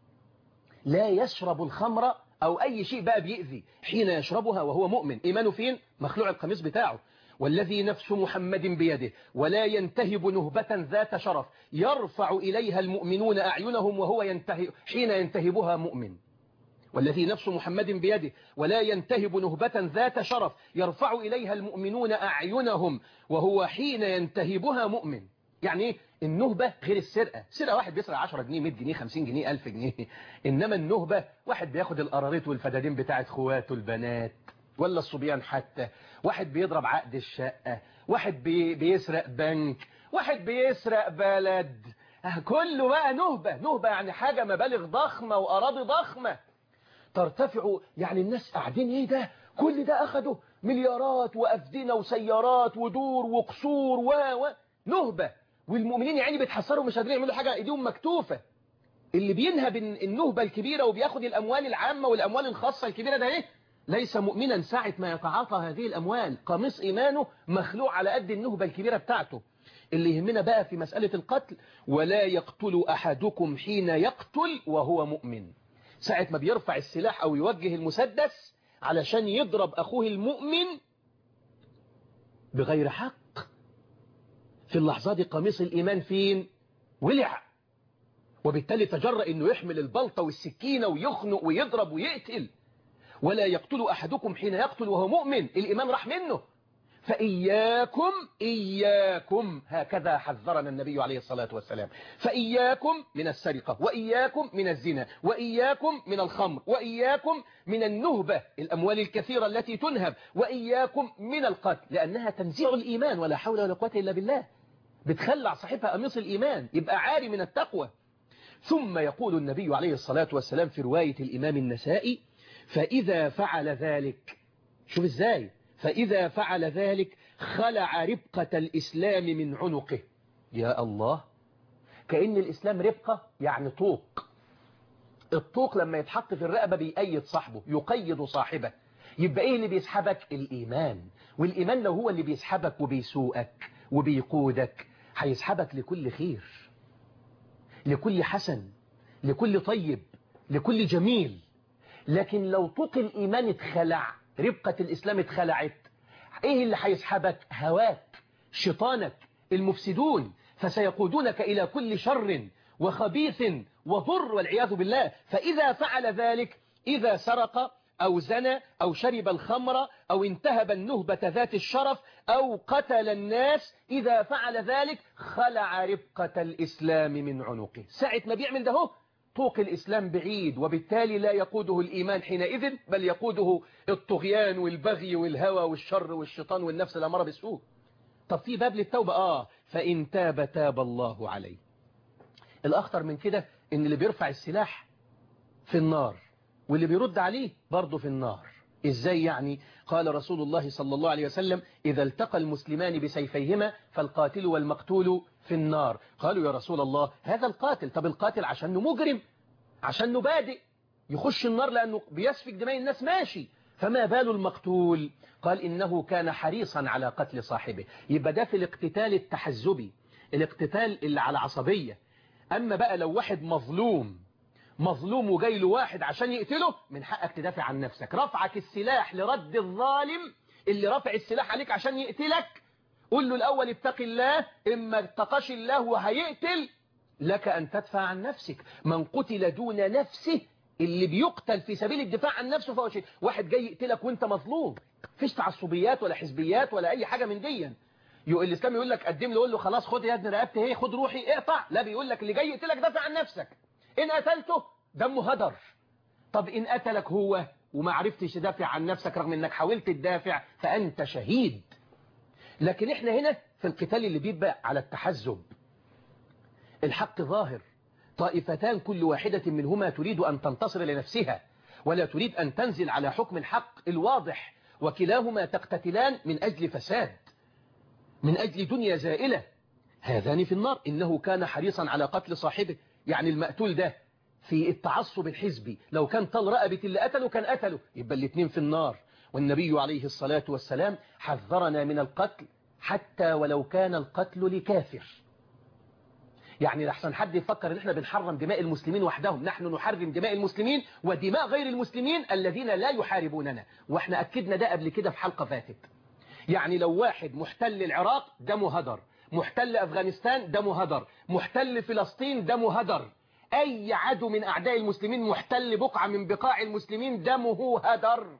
لا يشرب الخمر أو أي شيء بقى بيؤذي حين يشربها وهو مؤمن. إيمانه فين؟ مخلوع القميص بتاعه. والذي نفس محمد بيده ولا ينتهب نهبة ذات شرف يرفع إليها المؤمنون أعينهم وهو ينتهب حين ينتهبها مؤمن. والذي نفس محمد بيده ولا ينتهب نهبة ذات شرف يرفع إليها المؤمنون أعينهم وهو حين ينتهبها مؤمن. يعني ايه النهبة؟ غير السرقة. سرقة واحد بيسرق عشرة جنيه مية جنيه خمسين جنيه ألف جنيه. إنما النهبة واحد بياخد القراريط والفدادين بتاعت خواته البنات ولا الصبيان، حتى واحد بيضرب عقد الشقة، واحد بي بيسرق بنك، واحد بيسرق بلد. كله بقى نهبة. نهبة يعني حاجة مبالغ ضخمة وأراضي ضخمة ترتفع. يعني الناس قاعدين ايه ده؟ كل ده أخده مليارات وأفدنة وسيارات ودور وقصور و و نهبة. والمؤمنين يعني بيتحسروا مش قادرين يعملوا حاجة، ايديهم مكتوفة. اللي بينهب النهبة الكبيرة وبياخد الأموال العامة والأموال الخاصة الكبيرة ده ايه؟ ليس مؤمنا ساعة ما يتعاطى هذه الأموال. قميص إيمانه مخلوع على قد النهبة الكبيرة بتاعته. اللي يهمنا بقى في مسألة القتل، ولا يقتل أحدكم حين يقتل وهو مؤمن. ساعة ما بيرفع السلاح أو يوجه المسدس علشان يضرب أخوه المؤمن بغير حق، في اللحظة دي قميص الإيمان فين؟ ولع. وبالتالي تجرأ أنه يحمل البلطة والسكينة ويخنق ويضرب ويقتل. ولا يقتل أحدكم حين يقتل وهو مؤمن. الإيمان راح منه. فإياكم إياكم هكذا حذرنا النبي عليه الصلاة والسلام. فإياكم من السرقة، وإياكم من الزنا، وإياكم من الخمر، وإياكم من النهبة الأموال الكثيرة التي تنهب، وإياكم من القتل، لأنها تنزيع الإيمان. ولا حول ولا قوة إلا بالله. بتخلع صاحبها قميص الإيمان، يبقى عاري من التقوى. ثم يقول النبي عليه الصلاة والسلام في رواية الإمام النسائي: فإذا فعل ذلك، شوف إزاي، فإذا فعل ذلك خلع ربقة الإسلام من عنقه. يا الله، كأن الإسلام ربقة يعني طوق. الطوق لما يتحط في الرقبة بيقيد صاحبه، يقيد صاحبه. يبقى إيه اللي بيسحبك؟ الإيمان. والإيمان لو هو اللي بيسحبك وبيسوقك وبيقودك هيسحبك لكل خير، لكل حسن، لكل طيب، لكل جميل. لكن لو طوق الإيمان اتخلع، ربقة الإسلام اتخلعت، إيه اللي هيسحبك؟ هواك، شيطانك، المفسدون، فسيقودونك إلى كل شر وخبيث وضر والعياذ بالله. فإذا فعل ذلك، إذا سرق أو زنى أو شرب الخمر أو انتهب النهبة ذات الشرف أو قتل الناس، إذا فعل ذلك خلع ربقة الإسلام من عنقه. ساعة ما بيعمل ده طوق الإسلام بعيد، وبالتالي لا يقوده الإيمان حينئذ، بل يقوده الطغيان والبغي والهوى والشر والشيطان والنفس الأمارة بالسوء. طب في باب للتوبة، آه فإن تاب تاب الله عليه. الأخطر من كده إن اللي بيرفع السلاح في النار واللي بيرد عليه برضه في النار. إزاي يعني؟ قال رسول الله صلى الله عليه وسلم: إذا التقى المسلمان بسيفيهما فالقاتل والمقتول في النار. قالوا يا رسول الله هذا القاتل، طب القاتل عشانه مجرم، عشانه بادئ يخش النار لأنه بيسفك دماء الناس، ماشي، فما بال المقتول؟ قال إنه كان حريصا على قتل صاحبه. يبقى ده في الاقتتال التحزبي، الاقتتال اللي على عصبية. أما بقى لو واحد مظلوم مظلوم وجاي له واحد عشان يقتله، من حقك تدافع عن نفسك. رفعك السلاح لرد الظالم اللي رفع السلاح عليك عشان يقتلك، قل له الأول اتق الله، إما اتقاش الله وهيقتل لك أن تدفع عن نفسك. من قتل دون نفسه، اللي بيقتل في سبيل الدفاع عن نفسه فهو شيء. واحد جاي يقتلك وانت مظلوم، فيش تعصبيات ولا حزبيات ولا أي حاجة من دي. الإسلام يقول لك قدم له، يقول له خلاص خد يا ابن رقبتي هي، خد روحي اقطع. لا، بيقول لك اللي جاي يقتلك دافع عن نفسك. إن قتلته دمه هدر. طب إن قتلك هو وما عرفتش تدافع عن نفسك رغم إنك حاولت تدافع، فأنت شهيد. لكن إحنا هنا في القتال اللي بيبقى على التحزب، الحق ظاهر، طائفتان كل واحدة منهما تريد أن تنتصر لنفسها ولا تريد أن تنزل على حكم الحق الواضح، وكلاهما تقتتلان من أجل فساد، من أجل دنيا زائلة. هذان في النار. إنه كان حريصا على قتل صاحبه، يعني المقتول ده في التعصب الحزبي لو كان طال رقبة اللي قتله كان قتله، يبقى الاثنين في النار. والنبي عليه الصلاة والسلام حذرنا من القتل حتى ولو كان القتل لكافر. يعني لحسن حد يفكر ان احنا بنحرم دماء المسلمين وحدهم، نحن نحرم دماء المسلمين ودماء غير المسلمين الذين لا يحاربوننا، واحنا أكدنا ده قبل كده في حلقة فاتت. يعني لو واحد محتل العراق دمه هدر، محتل أفغانستان دمه هدر، محتل فلسطين دمه هدر، أي عدو من أعداء المسلمين محتل بقعة من بقاع المسلمين دمه هدر،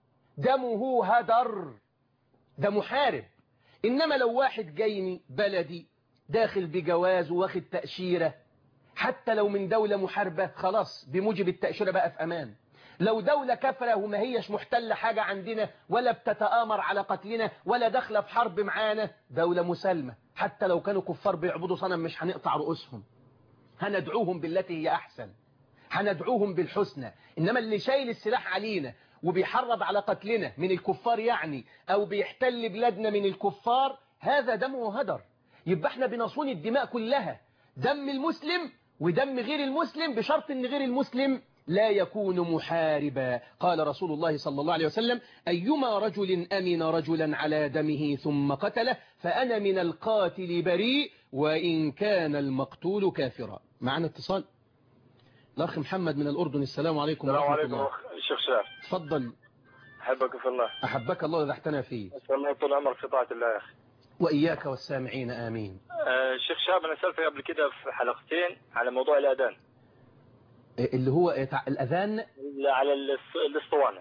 دمه هدر، ده محارب. إنما لو واحد جايني بلدي داخل بجواز واخد تأشيرة، حتى لو من دولة محاربة، خلاص بموجب التأشيرة بقى في أمان. لو دولة كفرة وما هيش محتلة حاجة عندنا ولا بتتآمر على قتلنا ولا داخله في حرب معانا، دولة مسالمة، حتى لو كانوا كفار بيعبدوا صنم مش هنقطع رؤوسهم، هندعوهم بالتي هي أحسن، هندعوهم بالحسنى. إنما اللي شايل السلاح علينا وبيحرض على قتلنا من الكفار يعني، أو بيحتل بلادنا من الكفار، هذا دمه هدر. يبقى احنا بنصون الدماء كلها، دم المسلم ودم غير المسلم، بشرط ان غير المسلم لا يكون محاربا. قال رسول الله صلى الله عليه وسلم: أيما رجل أمن رجلا على دمه ثم قتله فأنا من القاتل بريء وإن كان المقتول كافرا. معنا اتصال، الأخ محمد من الأردن. السلام عليكم ورحمة الله.
السلام عليكم الشيخ شاف.
تفضل.
أحبك في الله.
أحبك الله إذا احتنى فيه.
أسأل الله طول عمرك في طاعة الله يا أخي.
وإياك والسامعين آمين.
آه الشيخ شاب، أنا سألتك قبل كده في حلقتين على موضوع الأذان،
اللي هو الأذان
على الاسطوانة.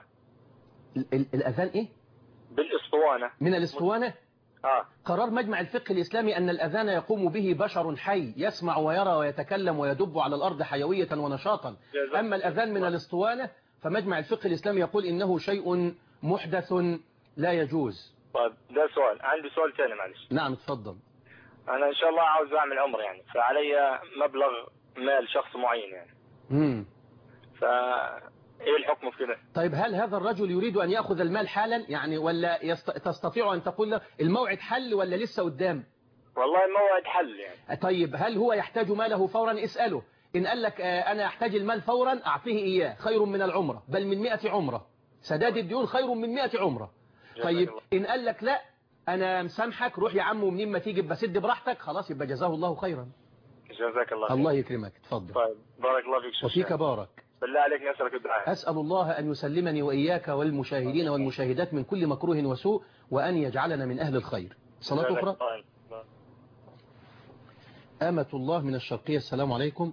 الأذان إيه؟
بالاسطوانة.
من الاسطوانة.
آه.
قرار مجمع الفقه الإسلامي أن الأذان يقوم به بشر حي يسمع ويرى ويتكلم ويدب على الأرض حيوية ونشاطا. أما الأذان من الاسطوانة فمجمع الفقه الإسلامي يقول إنه شيء محدث لا يجوز.
طيب ده سؤال. عندي سؤال ثاني معلش.
نعم تفضل.
أنا إن شاء الله عاوز أعمل عمر يعني، فعلي مبلغ مال شخص معين يعني.
امم
فإيه الحكم في كده؟
طيب هل هذا الرجل يريد أن يأخذ المال حالا يعني، ولا يست... تستطيع أن تقول له الموعد حل ولا لسه قدام؟
والله الموعد حل يعني.
طيب هل هو يحتاج ماله فورا؟ اسأله. إن قال لك أنا أحتاج المال فورا أعطيه إياه، خير من العمرة، بل من مئة عمرة. سداد الديون خير من مئة عمرة. طيب إن قال لك لا أنا مسامحك، روح يا عم ومنين ما تيجي بسد براحتك، خلاص يبقى جزاه الله خيرا.
جزاك الله خير.
الله يكرمك. تفضل.
طيب بارك الله فيك.
وفيك بارك.
بالله عليك نسألك الدعاء.
أسأل الله أن يسلمني وإياك والمشاهدين والمشاهدات من كل مكروه وسوء، وأن يجعلنا من أهل الخير. صلاة أخرى. أمة الله من الشرقية. السلام عليكم.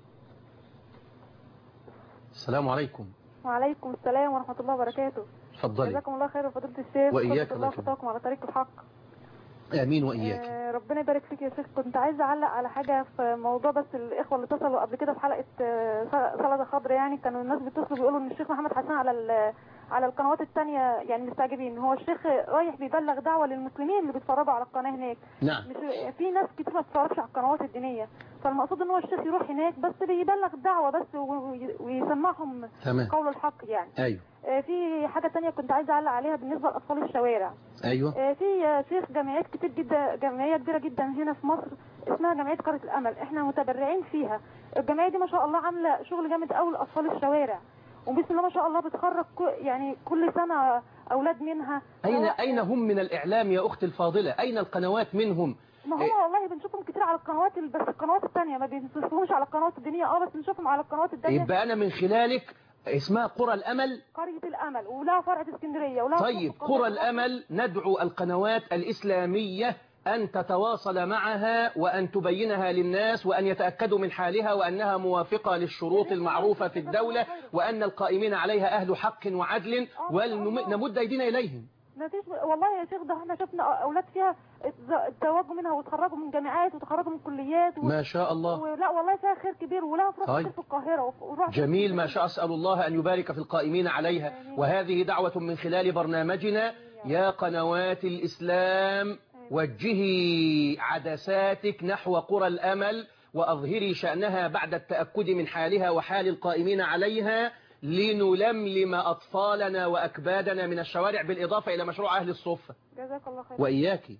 السلام عليكم.
وعليكم السلام ورحمة الله وبركاته.
اتفضلي.
جزاكم الله خير وفضيلة الشيخ.
وإياك
الله
الله
خطاكم على طريق الحق.
آمين وإياك.
آه ربنا يبارك فيك يا شيخ. كنت عايزة أعلق على حاجة في موضوع، بس الإخوة اللي اتصلوا قبل كده في حلقة آه سلطة خضر، يعني كانوا الناس بيتصلوا بيقولوا إن الشيخ محمد حسان على على القنوات التانية يعني مستعجبين. هو الشيخ رايح بيبلغ دعوة للمسلمين اللي بيتفرجوا على القناة هناك.
نعم.
مش في ناس كتير ما بتتفرجش على القنوات الدينية، فالمقصود ان هو الشيخ يروح هناك بس بيبلغ الدعوة بس ويسمعهم
تمام.
قول الحق يعني.
ايوه.
آه في حاجة تانية كنت عايزة اعلق عليها بالنسبة لاطفال الشوارع.
ايوه.
آه في آه شيخ جمعيات كتير جدا، جمعية كبيرة جدا هنا في مصر اسمها جمعية قرية الامل، احنا متبرعين فيها. الجمعية دي ما شاء الله عاملة شغل جامد قوي لاطفال الشوارع، وبسم الله ما شاء الله بتخرج يعني كل سنة أولاد منها.
أين أين هم من الإعلام يا أختي الفاضلة؟ أين القنوات منهم؟
ما هم والله بنشوفهم كتير على القنوات، بس القنوات الثانية ما بنشوفهمش على القنوات الدينية، اه بس بنشوفهم على القنوات الثانية.
يبقى أنا من خلالك اسمها قرى الأمل.
قرية الأمل ولها فرع في اسكندرية ولها.
طيب قرى الأمل ندعو القنوات الإسلامية أن تتواصل معها وأن تبينها للناس وأن يتأكدوا من حالها وأنها موافقة للشروط المعروفة في الدولة وأن القائمين عليها أهل حق وعدل ونمد أيدينا إليهم.
والله يا شيخ ده احنا شفنا أولاد فيها تواجهوا منها وتخرجوا من جامعات وتخرجوا من كليات و...
ما شاء الله.
لا والله فيها خير كبير ولها فرص كتير في القاهرة.
جميل ما شاء. أسأل الله أن يبارك في القائمين عليها. وهذه دعوة من خلال برنامجنا يا قنوات الإسلام، وجهي عدساتك نحو قرى الأمل وأظهري شأنها بعد التأكد من حالها وحال القائمين عليها لنلملم أطفالنا وأكبادنا من الشوارع، بالإضافة إلى مشروع أهل الصفة.
جزاك الله خير.
وإياكي.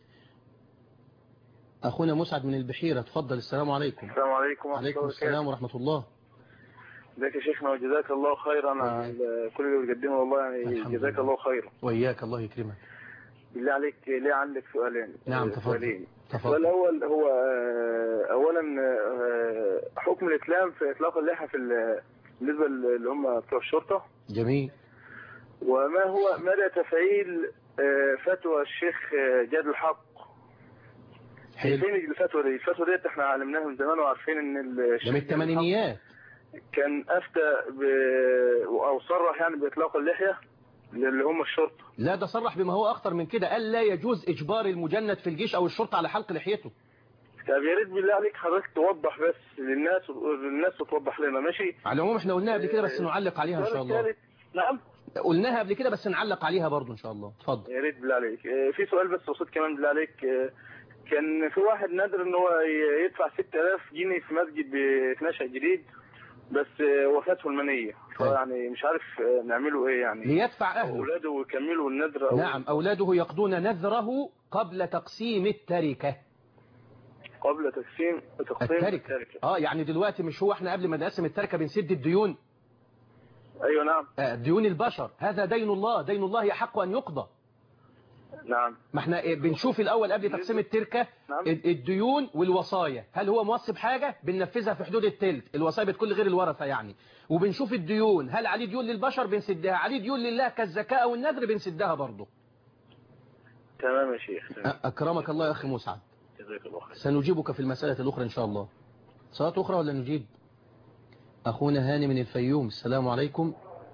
أخونا مسعد من البحيرة، تفضل. السلام عليكم.
السلام عليكم.
عليكم السلام ورحمة الله.
ازيك يا شيخنا وجزاك الله خيرا على كل اللي بتقدمه، والله يعني جزاك الله خيرا.
وإياك الله يكرمك.
بالله عليك ليه عندك سؤالين.
نعم تفضل.
السؤال الأول هو أولا حكم الإسلام في إطلاق اللحى في بالنسبة اللي هم بتوع الشرطة.
جميل.
وما هو مدى تفعيل فتوى الشيخ جاد الحق؟
حلو.
فين الفتوى دي؟ الفتوى ديت احنا علمناها من زمان وعارفين ان الشيخ
من الثمانينيات
كان افتى ب... او صرح يعني باطلاق اللحية اللي هم الشرطة.
لا ده صرح بما هو اخطر من كده، قال لا يجوز اجبار المجند في الجيش او الشرطة على حلق لحيته.
طب يا ريت بالله عليك حضرتك توضح بس للناس للناس وتوضح لنا. ماشي.
على العموم احنا قلناها قبل كده بس نعلق عليها ان شاء الله.
نعم
قلناها قبل كده بس نعلق عليها برضو ان شاء الله. اتفضل.
يا ريت بالله عليك. في سؤال بس بسيط كمان بالله عليك. كان في واحد نادر ان هو يدفع ستة آلاف جنيه في مسجد بنشأ جديد بس وفاته المنية، فيعني مش عارف نعمله ايه يعني.
ليدفع اهله
اولاده يكملوا النذر. أو
نعم اولاده يقضون نذره قبل تقسيم التركة.
قبل تقسيم تقسيم
التركة. التركة اه يعني دلوقتي مش هو احنا قبل ما نقسم التركة بنسد الديون؟
ايوه نعم.
آه ديون البشر، هذا دين الله، دين الله يحق ان يقضى.
نعم.
ما احنا بنشوف الاول قبل تقسيم التركة. نعم. الديون والوصايا، هل هو موصي بحاجة بننفذها في حدود التلت، الوصايا بتكون غير الورثة يعني. وبنشوف الديون، هل عليه ديون للبشر بنسدها، عليه ديون لله كالزكاة او النذر بنسدها برضه.
تمام يا شيخ. تمام.
اكرمك الله يا اخي مسعد.
جزاك الله خير.
سنجيبك في المسألة الاخرى ان شاء الله. صلاة اخرى ولا نجيب؟ اخونا هاني من الفيوم. السلام عليكم.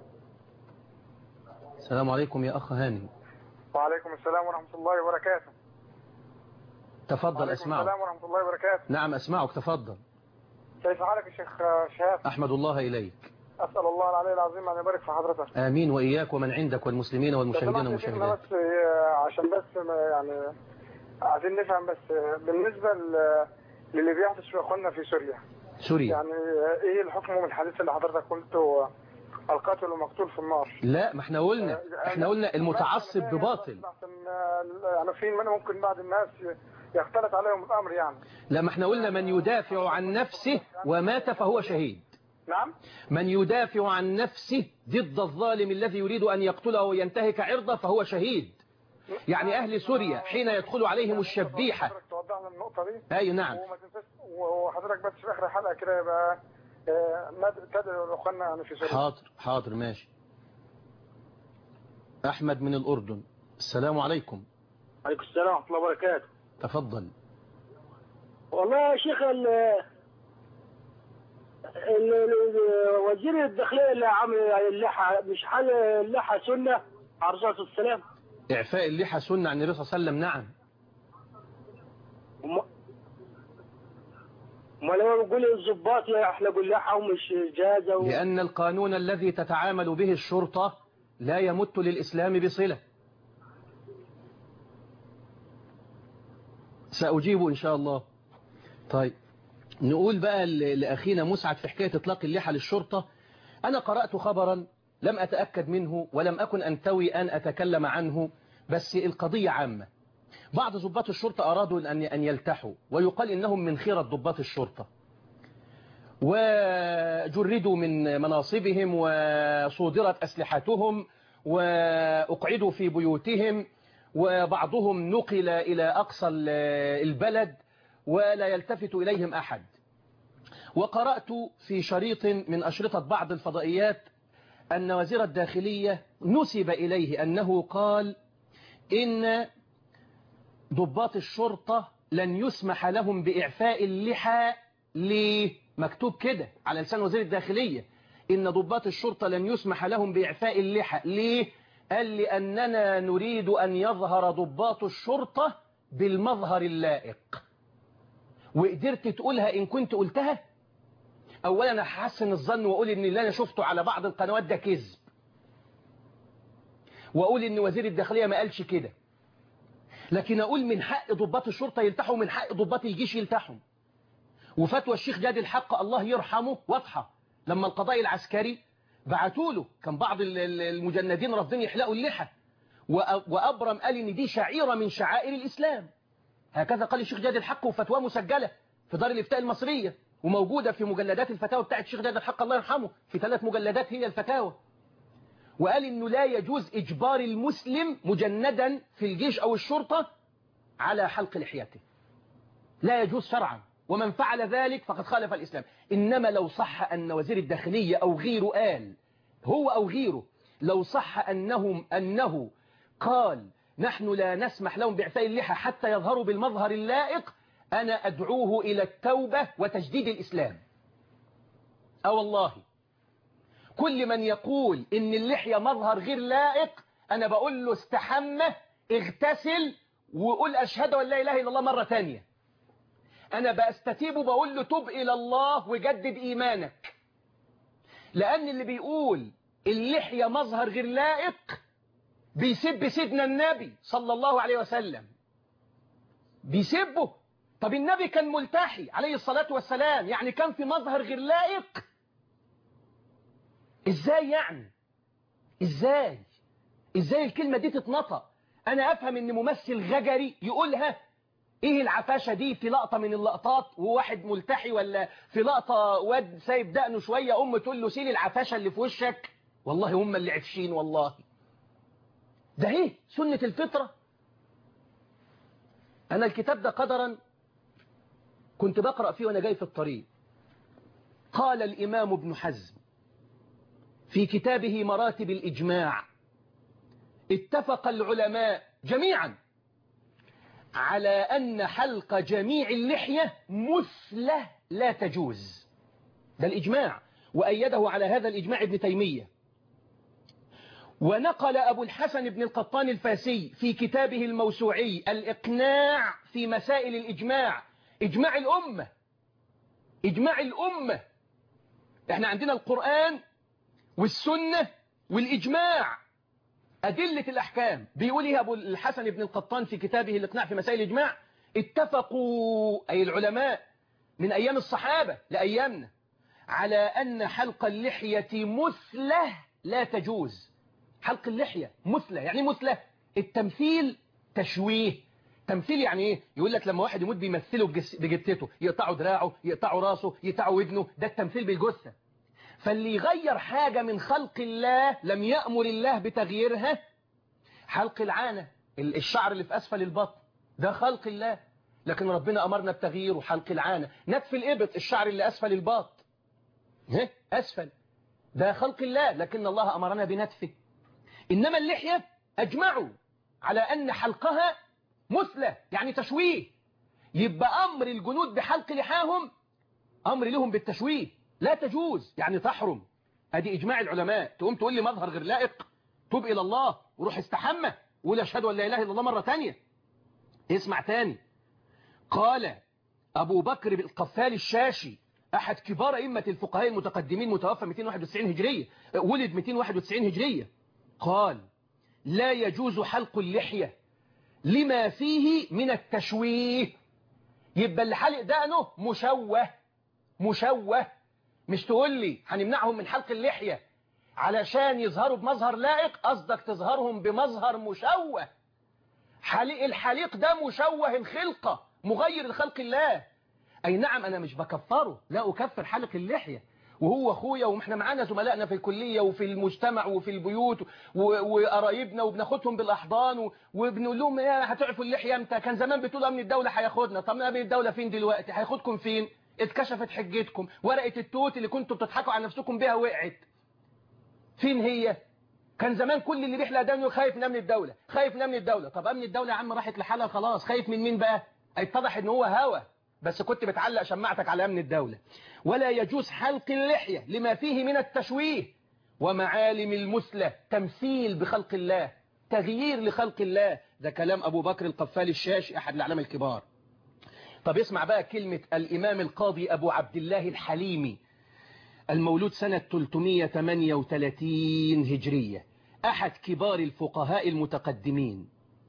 السلام عليكم يا اخ هاني.
وعليكم السلام ورحمة الله وبركاته.
تفضل اسمعك.
السلام ورحمة الله وبركاته.
نعم اسمعك تفضل.
كيف حالك يا شيخ شهاب؟
احمد الله اليك.
اسأل الله العلي العظيم ان يبارك في حضرتك.
امين واياك ومن عندك والمسلمين والمشاهدين والمشاهدات.
بس عشان بس يعني عايزين نفهم بس بالنسبة للي بيحدث في اخواننا في سوريا.
سوريا.
يعني ايه الحكم من الحديث اللي حضرتك قلته القاتل ومقتول في النار؟
لا ما احنا قلنا احنا قلنا المتعصب بباطل.
يعني في ممكن بعض الناس يختلط عليهم الامر يعني.
لا ما احنا قلنا من يدافع عن نفسه ومات فهو شهيد.
نعم.
من يدافع عن نفسه ضد الظالم الذي يريد ان يقتله وينتهك عرضه فهو شهيد. يعني اهل سوريا حين يدخل عليهم الشبيحة.
توضح لنا النقطة دي.
اي نعم.
وحضرتك بس في اخر الحلقة كده يبقى تدعو اخواننا يعني في سوريا.
حاضر حاضر ماشي. احمد من الاردن. السلام عليكم.
عليكم السلام ورحمة الله وبركاته.
تفضل.
والله يا شيخ ال وزير الداخلية اللي عامل اللحى مش حل اللحى سنة على الرسول صلى الله عليه وسلم.
إعفاء اللحى سنة عن النبي صلى الله عليه وسلم. نعم.
ما لما بقول الضباط يحلقوا اللحى ومش جازة و...
لأن القانون الذي تتعامل به الشرطة لا يمت للإسلام بصلة. سأجيب إن شاء الله. طيب نقول بقى لأخينا مسعد في حكاية إطلاق اللحى للشرطة. أنا قرأت خبرا لم أتأكد منه ولم أكن أنتوي أن أتكلم عنه، بس القضية عامة. بعض ضباط الشرطة أرادوا أن يلتحوا، ويقال إنهم من خيرة ضباط الشرطة، وجردوا من مناصبهم وصودرت أسلحتهم وأقعدوا في بيوتهم، وبعضهم نقل إلى أقصى البلد ولا يلتفت إليهم أحد. وقرأت في شريط من أشرطة بعض الفضائيات أن وزير الداخلية نسب إليه أنه قال إن ضباط الشرطة لن يسمح لهم بإعفاء اللحى. ليه؟ مكتوب كده على لسان وزير الداخلية إن ضباط الشرطة لن يسمح لهم بإعفاء اللحى. ليه؟ قال لأننا نريد أن يظهر ضباط الشرطة بالمظهر اللائق. وقدرت تقولها إن كنت قلتها؟ أولا أحسن الظن وأقول إن اللي أنا شفته على بعض القنوات ده كذب، وأقول إن وزير الداخلية ما قالش كده، لكن أقول من حق ضباط الشرطة يلتحوا، من حق ضباط الجيش يلتحوا. وفتوى الشيخ جاد الحق الله يرحمه واضحة، لما القضاء العسكري بعتوا له كان بعض المجندين رافضين يحلقوا اللحى، وأبرم قال إن دي شعيرة من شعائر الإسلام. هكذا قال الشيخ جاد الحق، وفتوى مسجلة في دار الإفتاء المصرية وموجودة في مجلدات الفتاوى بتاعت الشيخ جاد الحق الله يرحمه، في ثلاث مجلدات هي الفتاوى. وقال إنه لا يجوز إجبار المسلم مجندا في الجيش أو الشرطة على حلق لحيته، لا يجوز شرعا، ومن فعل ذلك فقد خالف الإسلام. إنما لو صح أن وزير الداخلية أو غيره قال، هو أو غيره، لو صح أنهم أنه قال نحن لا نسمح لهم بإعفاء اللحى حتى يظهروا بالمظهر اللائق، أنا أدعوه إلى التوبة وتجديد الإسلام. أو والله كل من يقول إن اللحية مظهر غير لائق أنا بقول له استحمى، اغتسل، وقول أشهد أن لا إله إلا الله مرة تانية. أنا بأستتيبه بقول له توب إلى الله وجدد إيمانك، لأن اللي بيقول اللحية مظهر غير لائق بيسب سيدنا النبي صلى الله عليه وسلم، بيسبه. طب النبي كان ملتحي عليه الصلاة والسلام، يعني كان في مظهر غير لائق؟ إزاي يعني؟ إزاي؟ إزاي الكلمة دي تتنطق؟ أنا أفهم إن ممثل غجري يقولها، إيه العفاشة دي في لقطة من اللقطات وواحد ملتحي، ولا في لقطة واد سايب دقنه شوية أم تقول له سيل العفاشة اللي في وشك. والله هم اللي عفشين، والله ده هي سنة الفطرة. أنا الكتاب ده قدرا كنت بقرأ فيه وأنا جاي في الطريق. قال الإمام ابن حزم في كتابه مراتب الإجماع: اتفق العلماء جميعا على أن حلق جميع اللحية مثلة لا تجوز. ده الإجماع، وأيده على هذا الإجماع ابن تيمية. ونقل أبو الحسن بن القطان الفاسي في كتابه الموسوعي الإقناع في مسائل الإجماع، إجماع الأمة، إجماع الأمة. احنا عندنا القرآن والسنة والإجماع، أدلة الأحكام. بيقول إيه أبو الحسن بن القطان في كتابه الإقناع في مسائل الإجماع؟ اتفقوا أي العلماء من أيام الصحابة لأيامنا على أن حلق اللحية مثلة لا تجوز. حلق اللحية مثلة، يعني مثلة التمثيل تشويه. تمثيل يعني إيه؟ يقول لك لما واحد يمد يمثله بجثته، يقطعوا دراعه، يقطعوا راسه، يقطعوا ودنه، ده التمثيل بالجثة. فاللي يغير حاجة من خلق الله لم يأمر الله بتغييرها. حلق العانة، الشعر اللي في أسفل البطن، ده خلق الله، لكن ربنا أمرنا بتغييره. حلق العانة، نتف الإبط، الشعر اللي أسفل الباط أسفل، ده خلق الله، لكن الله أمرنا بنتفه. إنما اللحية أجمعوا على أن حلقها مثلة، يعني تشويه، يبقى أمر الجنود بحلق لحاهم أمر لهم بالتشويه، لا تجوز، يعني تحرم. ادي إجماع العلماء. تقوم تقول لي مظهر غير لائق، توب إلى الله وروح استحمى ولا أشهد أن لا إله إلا الله مرة تانية. اسمع تاني. قال أبو بكر القفال الشاشي أحد كبار أئمة الفقهاء المتقدمين، متوفى مئتين وواحد وتسعين هجرية، ولد مئتين وواحد وتسعين هجرية، قال لا يجوز حلق اللحية لما فيه من التشويه. يبقى اللي حلق دقنه مشوه، مشوه. مش تقول لي هنمنعهم من حلق اللحية علشان يظهروا بمظهر لائق، قصدك تظهرهم بمظهر مشوه. حليق الحليق ده مشوه الخلقة، مغير لخلق الله. أي نعم أنا مش بكفره، لا أكفر حلق اللحية، وهو أخويا وإحنا معانا زملائنا في الكلية وفي المجتمع وفي البيوت وقرايبنا وبناخدهم بالأحضان وبنقول لهم يا هتعرفوا اللحية امتى؟ كان زمان بتقولوا أمن الدولة هياخدنا. طب أمن الدولة فين دلوقتي؟ هياخدكم فين؟ اتكشفت حجتكم، ورقة التوت اللي كنتوا بتضحكوا على نفسكم بيها وقعت. فين هي؟ كان زمان كل اللي بيحلق دقنه خايف من أمن الدولة، خايف من أمن الدولة. طب أمن الدولة يا عم راحت لحالها خلاص، خايف من مين بقى؟ اتضح إن هو هوى، بس كنت بتعلق شماعتك على أمن الدولة. ولا يجوز حلق اللحية لما فيه من التشويه ومعالم المثلة، تمثيل بخلق الله، تغيير لخلق الله. ده كلام أبو بكر القفال الشاشي أحد الأعلام الكبار. طب اسمع بقى كلمة الإمام القاضي أبو عبد الله الحليمي، المولود سنة ثلاثمئة وثمانية وثلاثين هجرية، أحد كبار الفقهاء المتقدمين،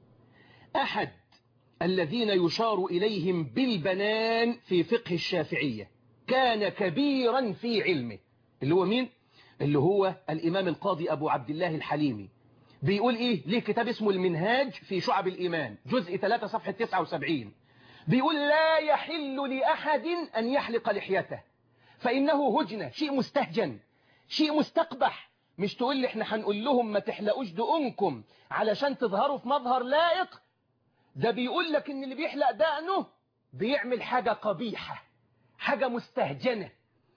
أحد الذين يشار إليهم بالبنان في فقه الشافعية، كان كبيرا في علمه. اللي هو مين؟ اللي هو الإمام القاضي أبو عبد الله الحليمي. بيقول إيه؟ ليه كتاب اسمه المنهاج في شعب الإيمان، جزء ثلاثة صفحة تسعة وسبعين. بيقول لا يحل لأحد أن يحلق لحيته فإنه هجنة، شيء مستهجن، شيء مستقبح. مش تقول لي احنا هنقول لهم ما تحلقوش دقنكم علشان تظهروا في مظهر لائق. ده بيقول لك ان اللي بيحلق دقنه بيعمل حاجة قبيحة، حاجة مستهجنة.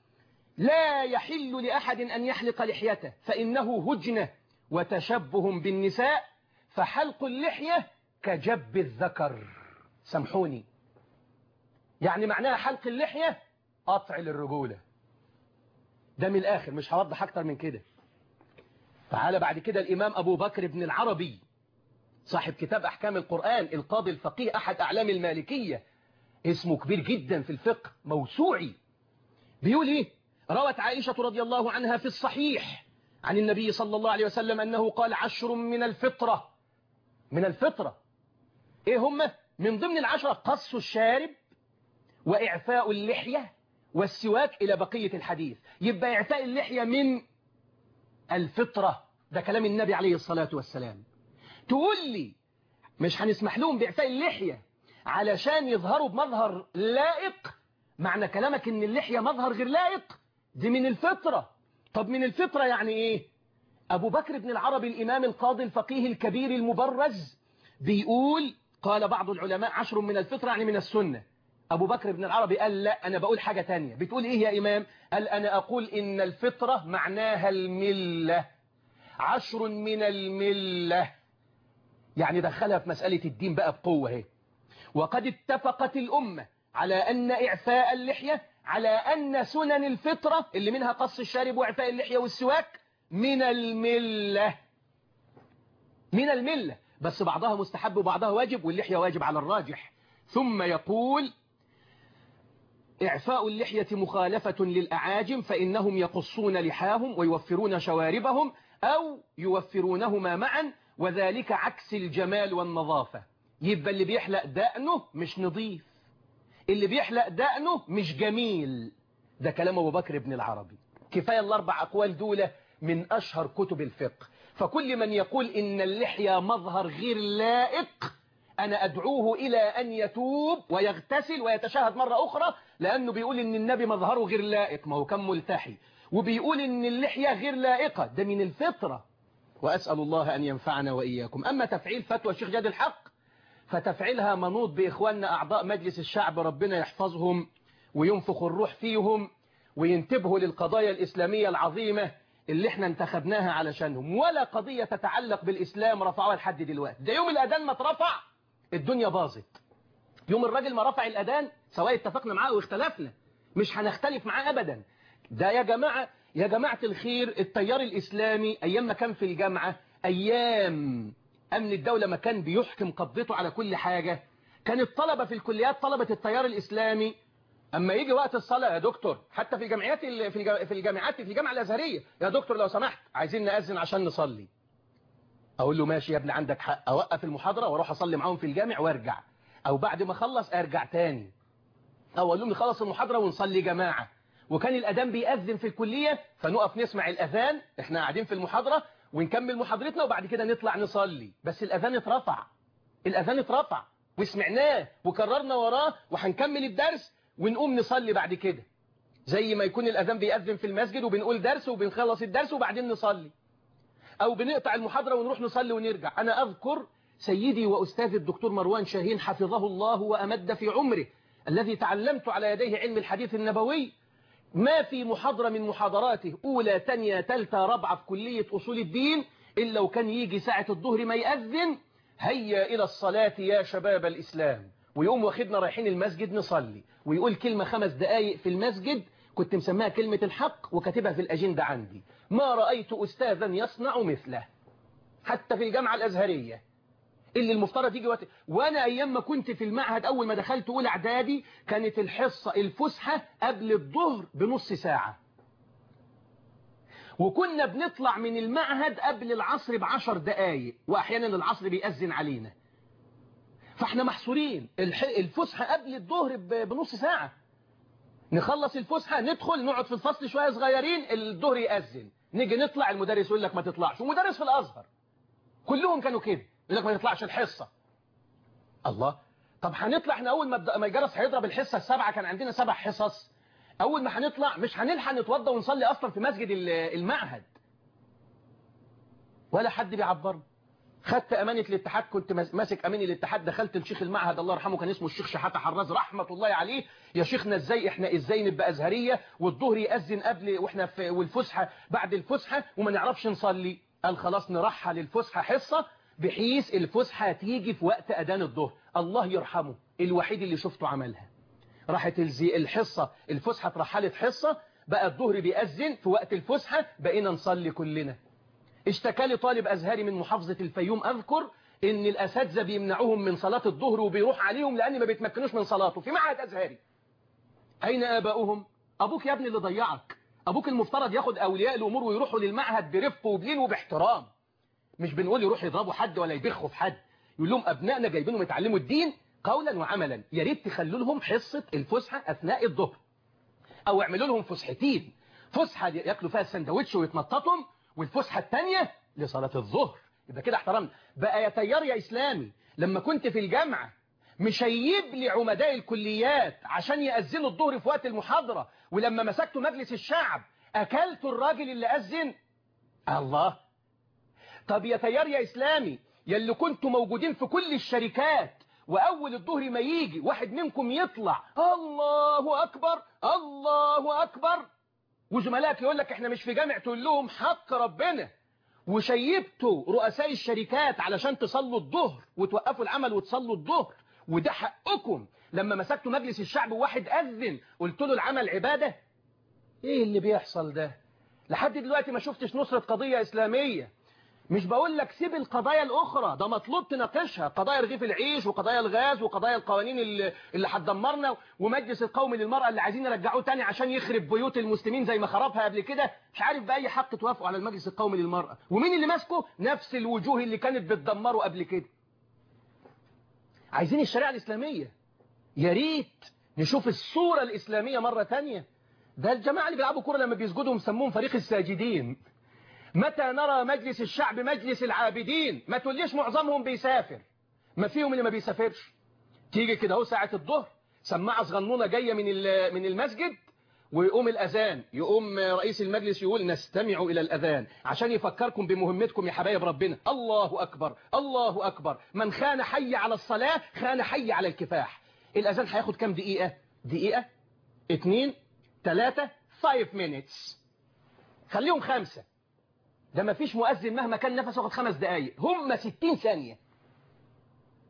لا يحل لأحد أن يحلق لحيته فإنه هجنة وتشبه بالنساء، فحلق اللحية كجب الذكر. سامحوني، يعني معناها حلق اللحية قطع للرجولة. ده من الآخر، مش هوضح أكتر من كده. تعالى بعد كده الإمام أبو بكر بن العربي صاحب كتاب أحكام القرآن، القاضي الفقيه، أحد أعلام المالكية، اسمه كبير جدا في الفقه، موسوعي. بيقول إيه؟ روت عائشة رضي الله عنها في الصحيح عن النبي صلى الله عليه وسلم أنه قال عشر من الفطرة. من الفطرة إيه هم؟ من ضمن العشرة قص الشارب وإعفاء اللحية والسواك إلى بقية الحديث. يبقى إعفاء اللحية من الفطرة، ده كلام النبي عليه الصلاة والسلام. تقول لي مش هنسمح لهم بإعفاء اللحية علشان يظهروا بمظهر لائق؟ معنى كلامك ان اللحية مظهر غير لائق؟ دي من الفطرة. طب من الفطرة يعني ايه؟ أبو بكر بن العربي الإمام القاضي الفقيه الكبير المبرز بيقول قال بعض العلماء عشر من الفطرة يعني من السنة. أبو بكر بن العربي قال لا، أنا بقول حاجة تانية. بتقول إيه يا إمام؟ قال أنا أقول إن الفطرة معناها الملة، عشر من الملة، يعني دخلها في مسألة الدين بقى بقوة اهي. وقد اتفقت الأمة على أن إعفاء اللحية على أن سنن الفطرة اللي منها قص الشارب وإعفاء اللحية والسواك من الملة، من الملة، بس بعضها مستحب وبعضها واجب، واللحية واجب على الراجح. ثم يقول إعفاء اللحية مخالفة للأعاجم فإنهم يقصون لحاهم ويوفرون شواربهم أو يوفرونهما معا، وذلك عكس الجمال والنظافة. يبقى اللي بيحلق دقنه مش نظيف، اللي بيحلق دقنه مش جميل. ده كلام أبو بكر بن العربي. كفاية الأربع أقوال دولة من أشهر كتب الفقه. فكل من يقول إن اللحية مظهر غير لائق أنا أدعوه إلى أن يتوب ويغتسل ويتشهد مرة أخرى، لأنه بيقول إن النبي مظهره غير لائق، ما هو كان ملتحي، وبيقول إن اللحية غير لائقة، ده من الفطرة. وأسأل الله أن ينفعنا وإياكم. أما تفعيل فتوى الشيخ جاد الحق فتفعيلها منوط بإخواننا أعضاء مجلس الشعب، ربنا يحفظهم وينفخ الروح فيهم وينتبهوا للقضايا الإسلامية العظيمة اللي احنا انتخبناها علشانهم. ولا قضية تتعلق بالإسلام رفعوها لحد دلوقتي. ده يوم الأذان ما اترفع الدنيا باظت. يوم الراجل ما رفع الأذان، سواء اتفقنا معاه أو اختلفنا، مش هنختلف معاه أبدا. ده يا جماعة يا جماعة الخير، التيار الإسلامي أيام ما كان في الجامعة، أيام أمن الدولة ما كان بيحكم قبضته على كل حاجة، كان الطلبة في الكليات طلبة التيار الإسلامي أما يجي وقت الصلاة يا دكتور، حتى في الجامعات في الجامعات في الجامعة الأزهرية، يا دكتور لو سمحت عايزين نأذن عشان نصلي. أقول له ماشي يا ابني عندك حق، أوقف المحاضرة وأروح أصلي معاهم في الجامع وأرجع، أو بعد ما أخلص أرجع تاني، أو أقول لهم نخلص المحاضرة ونصلي جماعة. وكان الأذان بيأذن في الكلية فنقف نسمع الأذان إحنا قاعدين في المحاضرة ونكمل محاضرتنا وبعد كده نطلع نصلي، بس الأذان اترفع، الأذان اترفع وسمعناه وكررنا وراه وهنكمل الدرس ونقوم نصلي بعد كده، زي ما يكون الأذان بيأذن في المسجد وبنقول درس وبنخلص الدرس وبعدين نصلي، أو بنقطع المحاضرة ونروح نصلي ونرجع. أنا أذكر سيدي وأستاذ الدكتور مروان شاهين حفظه الله وأمد في عمره، الذي تعلمت على يديه علم الحديث النبوي، ما في محاضرة من محاضراته أولى تانية تالتة رابعة في كلية أصول الدين إلا وكان يجي ساعة الظهر ما يأذن، هيا إلى الصلاة يا شباب الإسلام، ويقوم واخدنا رايحين المسجد نصلي، ويقول كلمة خمس دقايق في المسجد كنت مسميها كلمة الحق وكاتبها في الأجندة عندي، ما رأيت أستاذا يصنع مثله حتى في الجامعة الأزهرية اللي المفترض يجي وقت. وأنا أيام ما كنت في المعهد أول ما دخلت أولى إعدادي كانت الحصة الفسحة قبل الظهر بنص ساعة، وكنا بنطلع من المعهد قبل العصر بعشر دقايق، وأحيانا العصر بيأذن علينا، فاحنا محصورين الفسحة قبل الظهر بنص ساعة، نخلص الفسحة ندخل نقعد في الفصل شوية صغيرين، الظهر يأذن نيجي نطلع المدرس يقول لك ما تطلعش، ومدرس في الأزهر كلهم كانوا كده يقول لك ما تطلعش الحصة. الله، طب هنطلع احنا أول ما ما الجرس هيضرب الحصة السبعة، كان عندنا سبع حصص، أول ما هنطلع مش هنلحق نتوضى ونصلي أصلا في مسجد المعهد، ولا حد بيعبرنا. خدت أمانة الاتحاد، كنت ماسك أمين الاتحاد، دخلت الشيخ المعهد الله يرحمه كان اسمه الشيخ شحاتة حراز رحمة الله عليه، يا شيخنا ازاي احنا ازاي نبقى أزهرية والظهر يأذن قبل واحنا في والفسحة بعد الفسحة وما نعرفش نصلي؟ قال خلاص نرحل الفسحة حصة بحيث الفسحة تيجي في وقت أذان الظهر. الله يرحمه الوحيد اللي شفته عملها، راحت الحصة الفسحة اترحلت حصة، بقى الظهر بيأذن في وقت الفسحة، بقينا نصلي كلنا. اشتكى لي طالب أزهري من محافظة الفيوم أذكر إن الأساتذة بيمنعوهم من صلاة الظهر وبيروح عليهم لأن ما بيتمكنوش من صلاته في معهد أزهري. أين آباؤهم؟ أبوك يا ابني اللي ضيعك، أبوك المفترض ياخد أولياء الأمور ويروحوا للمعهد برفق وبلين وباحترام، مش بنقول يروح يضربوا حد ولا يبخوا في حد، يقول لهم أبنائنا جايبينهم يتعلموا الدين قولا وعملا، يا ريت تخلوا لهم حصة الفسحة أثناء الظهر، أو اعملوا لهم فسحتين، فسحة ياكلوا فيها السندوتش ويتنططهم، والفسحة الثانية لصلاة الظهر. يبقى كده احترمنا. بقى يا تيار يا إسلامي لما كنت في الجامعة مشيب لي عمداء الكليات عشان يأذنوا الظهر في وقت المحاضرة، ولما مسكتوا مجلس الشعب أكلتوا الراجل اللي أذن؟ الله. طب يا تيار يا إسلامي يلي كنتوا موجودين في كل الشركات وأول الظهر ما يجي واحد منكم يطلع الله أكبر الله أكبر وزملائك يقول لك احنا مش في جامع، تقول لهم حق ربنا، وشيبتوا رؤساء الشركات علشان تصلوا الظهر وتوقفوا العمل وتصلوا الظهر، وده حقكم. لما مسكتوا مجلس الشعب وواحد أذن قلت له العمل عبادة؟ ايه اللي بيحصل ده؟ لحد دلوقتي ما شفتش نصرة قضية إسلامية. مش بقول لك سيب القضايا الأخرى، ده مطلوب تناقشها، قضايا رغيف العيش وقضايا الغاز وقضايا القوانين اللي, اللي هتدمرنا، ومجلس القومي للمرأة اللي عايزين يرجعوه تاني عشان يخرب بيوت المسلمين زي ما خربها قبل كده. مش عارف بأي حق توافقوا على المجلس القومي للمرأة، ومين اللي ماسكه؟ نفس الوجوه اللي كانت بتدمره قبل كده. عايزين الشريعة الإسلامية، يا ريت نشوف الصورة الإسلامية مرة تانية. ده الجماعة اللي بيلعبوا كورة لما بيسجدوا مسموهم فريق الساجدين. متى نرى مجلس الشعب مجلس العابدين؟ ما تقوليش معظمهم بيسافر، ما فيهم اللي ما بيسافرش. تيجي كده اهو ساعة الظهر سماعة صغنونة جاية من من المسجد ويقوم الأذان، يقوم رئيس المجلس يقول نستمع إلى الأذان عشان يفكركم بمهمتكم يا حبايب ربنا. الله أكبر الله أكبر، من خان حي على الصلاة خان حي على الكفاح. الأذان هياخد كام دقيقة؟ دقيقة اتنين تلاتة five minutes، خليهم خمسة. ده ما فيش مؤذن مهما كان نفسه واخد خمس دقايق، هم ستين ثانية.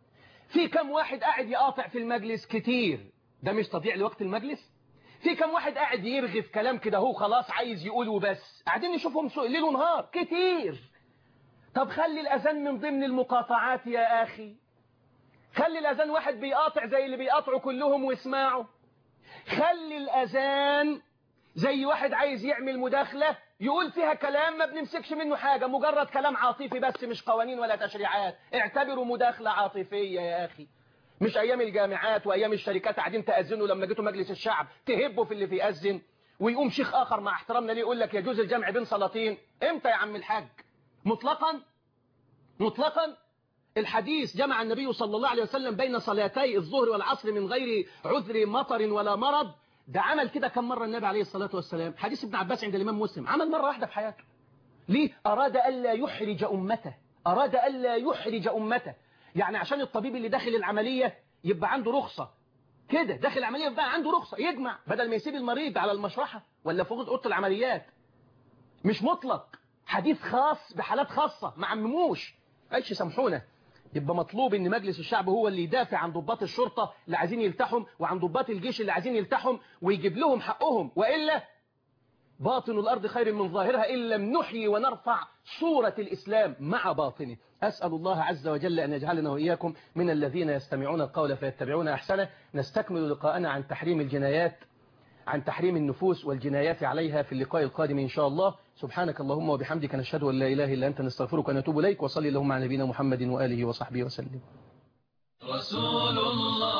في كم واحد قاعد يقاطع في المجلس؟ كتير. ده مش تضييع لوقت المجلس؟ في كم واحد قاعد يرغي في كلام كده هو خلاص عايز يقول وبس؟ قاعدين نشوفهم ليل ونهار كتير. طب خلي الأذان من ضمن المقاطعات يا أخي، خلي الأذان واحد بيقاطع زي اللي بيقاطعوا كلهم واسمعوا. خلي الأذان زي واحد عايز يعمل مداخلة يقول فيها كلام ما بنمسكش منه حاجة، مجرد كلام عاطفي بس، مش قوانين ولا تشريعات. اعتبروا مداخلة عاطفية يا أخي، مش أيام الجامعات وأيام الشركات قاعدين تأذنوا لما جيتوا مجلس الشعب تهبوا في اللي بيأذن، ويقوم شيخ آخر مع احترامنا ليه يقول لك يجوز الجمع بين صلاتين. امتى يا عم الحاج؟ مطلقا مطلقا. الحديث جمع النبي صلى الله عليه وسلم بين صلاتي الظهر والعصر من غير عذر مطر ولا مرض. ده عمل كده كم مرة النبي عليه الصلاة والسلام؟ حديث ابن عباس عند الإمام مسلم، عمل مرة واحدة في حياته. ليه؟ أراد ألا يحرج أمته، أراد ألا يحرج أمته. يعني عشان الطبيب اللي داخل العملية يبقى عنده رخصة كده، داخل العملية يبقى عنده رخصة يجمع، بدل ما يسيب المريض على المشرحة ولا في أوضة العمليات. مش مطلق، حديث خاص بحالات خاصة، ما عمموش. ايش سامحونا. يبقى مطلوب ان مجلس الشعب هو اللي يدافع عن ضباط الشرطة اللي عايزين يلتحم، وعن ضباط الجيش اللي عايزين يلتحم، ويجيب لهم حقهم، وإلا باطن الأرض خير من ظاهرها إن لم نحيي ونرفع صورة الإسلام مع باطنه. أسأل الله عز وجل أن يجعلنا وإياكم من الذين يستمعون القول فيتبعون أحسنه. نستكمل لقاءنا عن تحريم الجنايات، عن تحريم النفوس والجنايات عليها في اللقاء القادم إن شاء الله. سبحانك اللهم وبحمدك، نشهد أن لا إله إلا أنت، نستغفرك ونتوب إليك. وصلي اللهم على نبينا محمد وآله وصحبه وسلم.
رسول الله